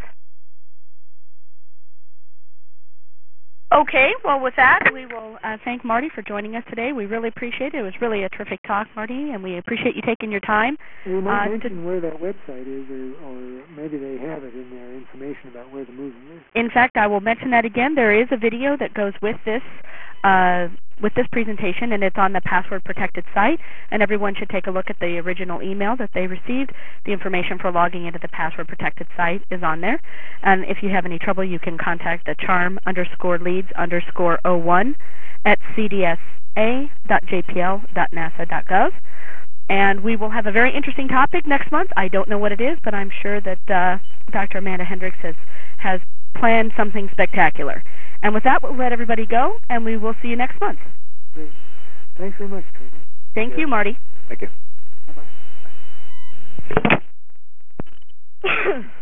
Okay, well, with that, we will thank Marty for joining us today. We really appreciate it. It was really a terrific talk, Marty, and we appreciate you taking your time. You might mention where that website is, or maybe they have it in their information about where the movie is. In fact, I will mention that again. There is a video that goes with this presentation, and it's on the password-protected site, and everyone should take a look at the original email that they received. The information for logging into the password-protected site is on there, and if you have any trouble, you can contact the charm_leads_01 at cdsa.jpl.nasa.gov, and we will have a very interesting topic next month. I don't know what it is, but I'm sure that Dr. Amanda Hendricks has planned something spectacular. And with that, we'll let everybody go, and we will see you next month. Great. Thanks very much, Trina. Thank you, Marty. Thank you. Bye-bye.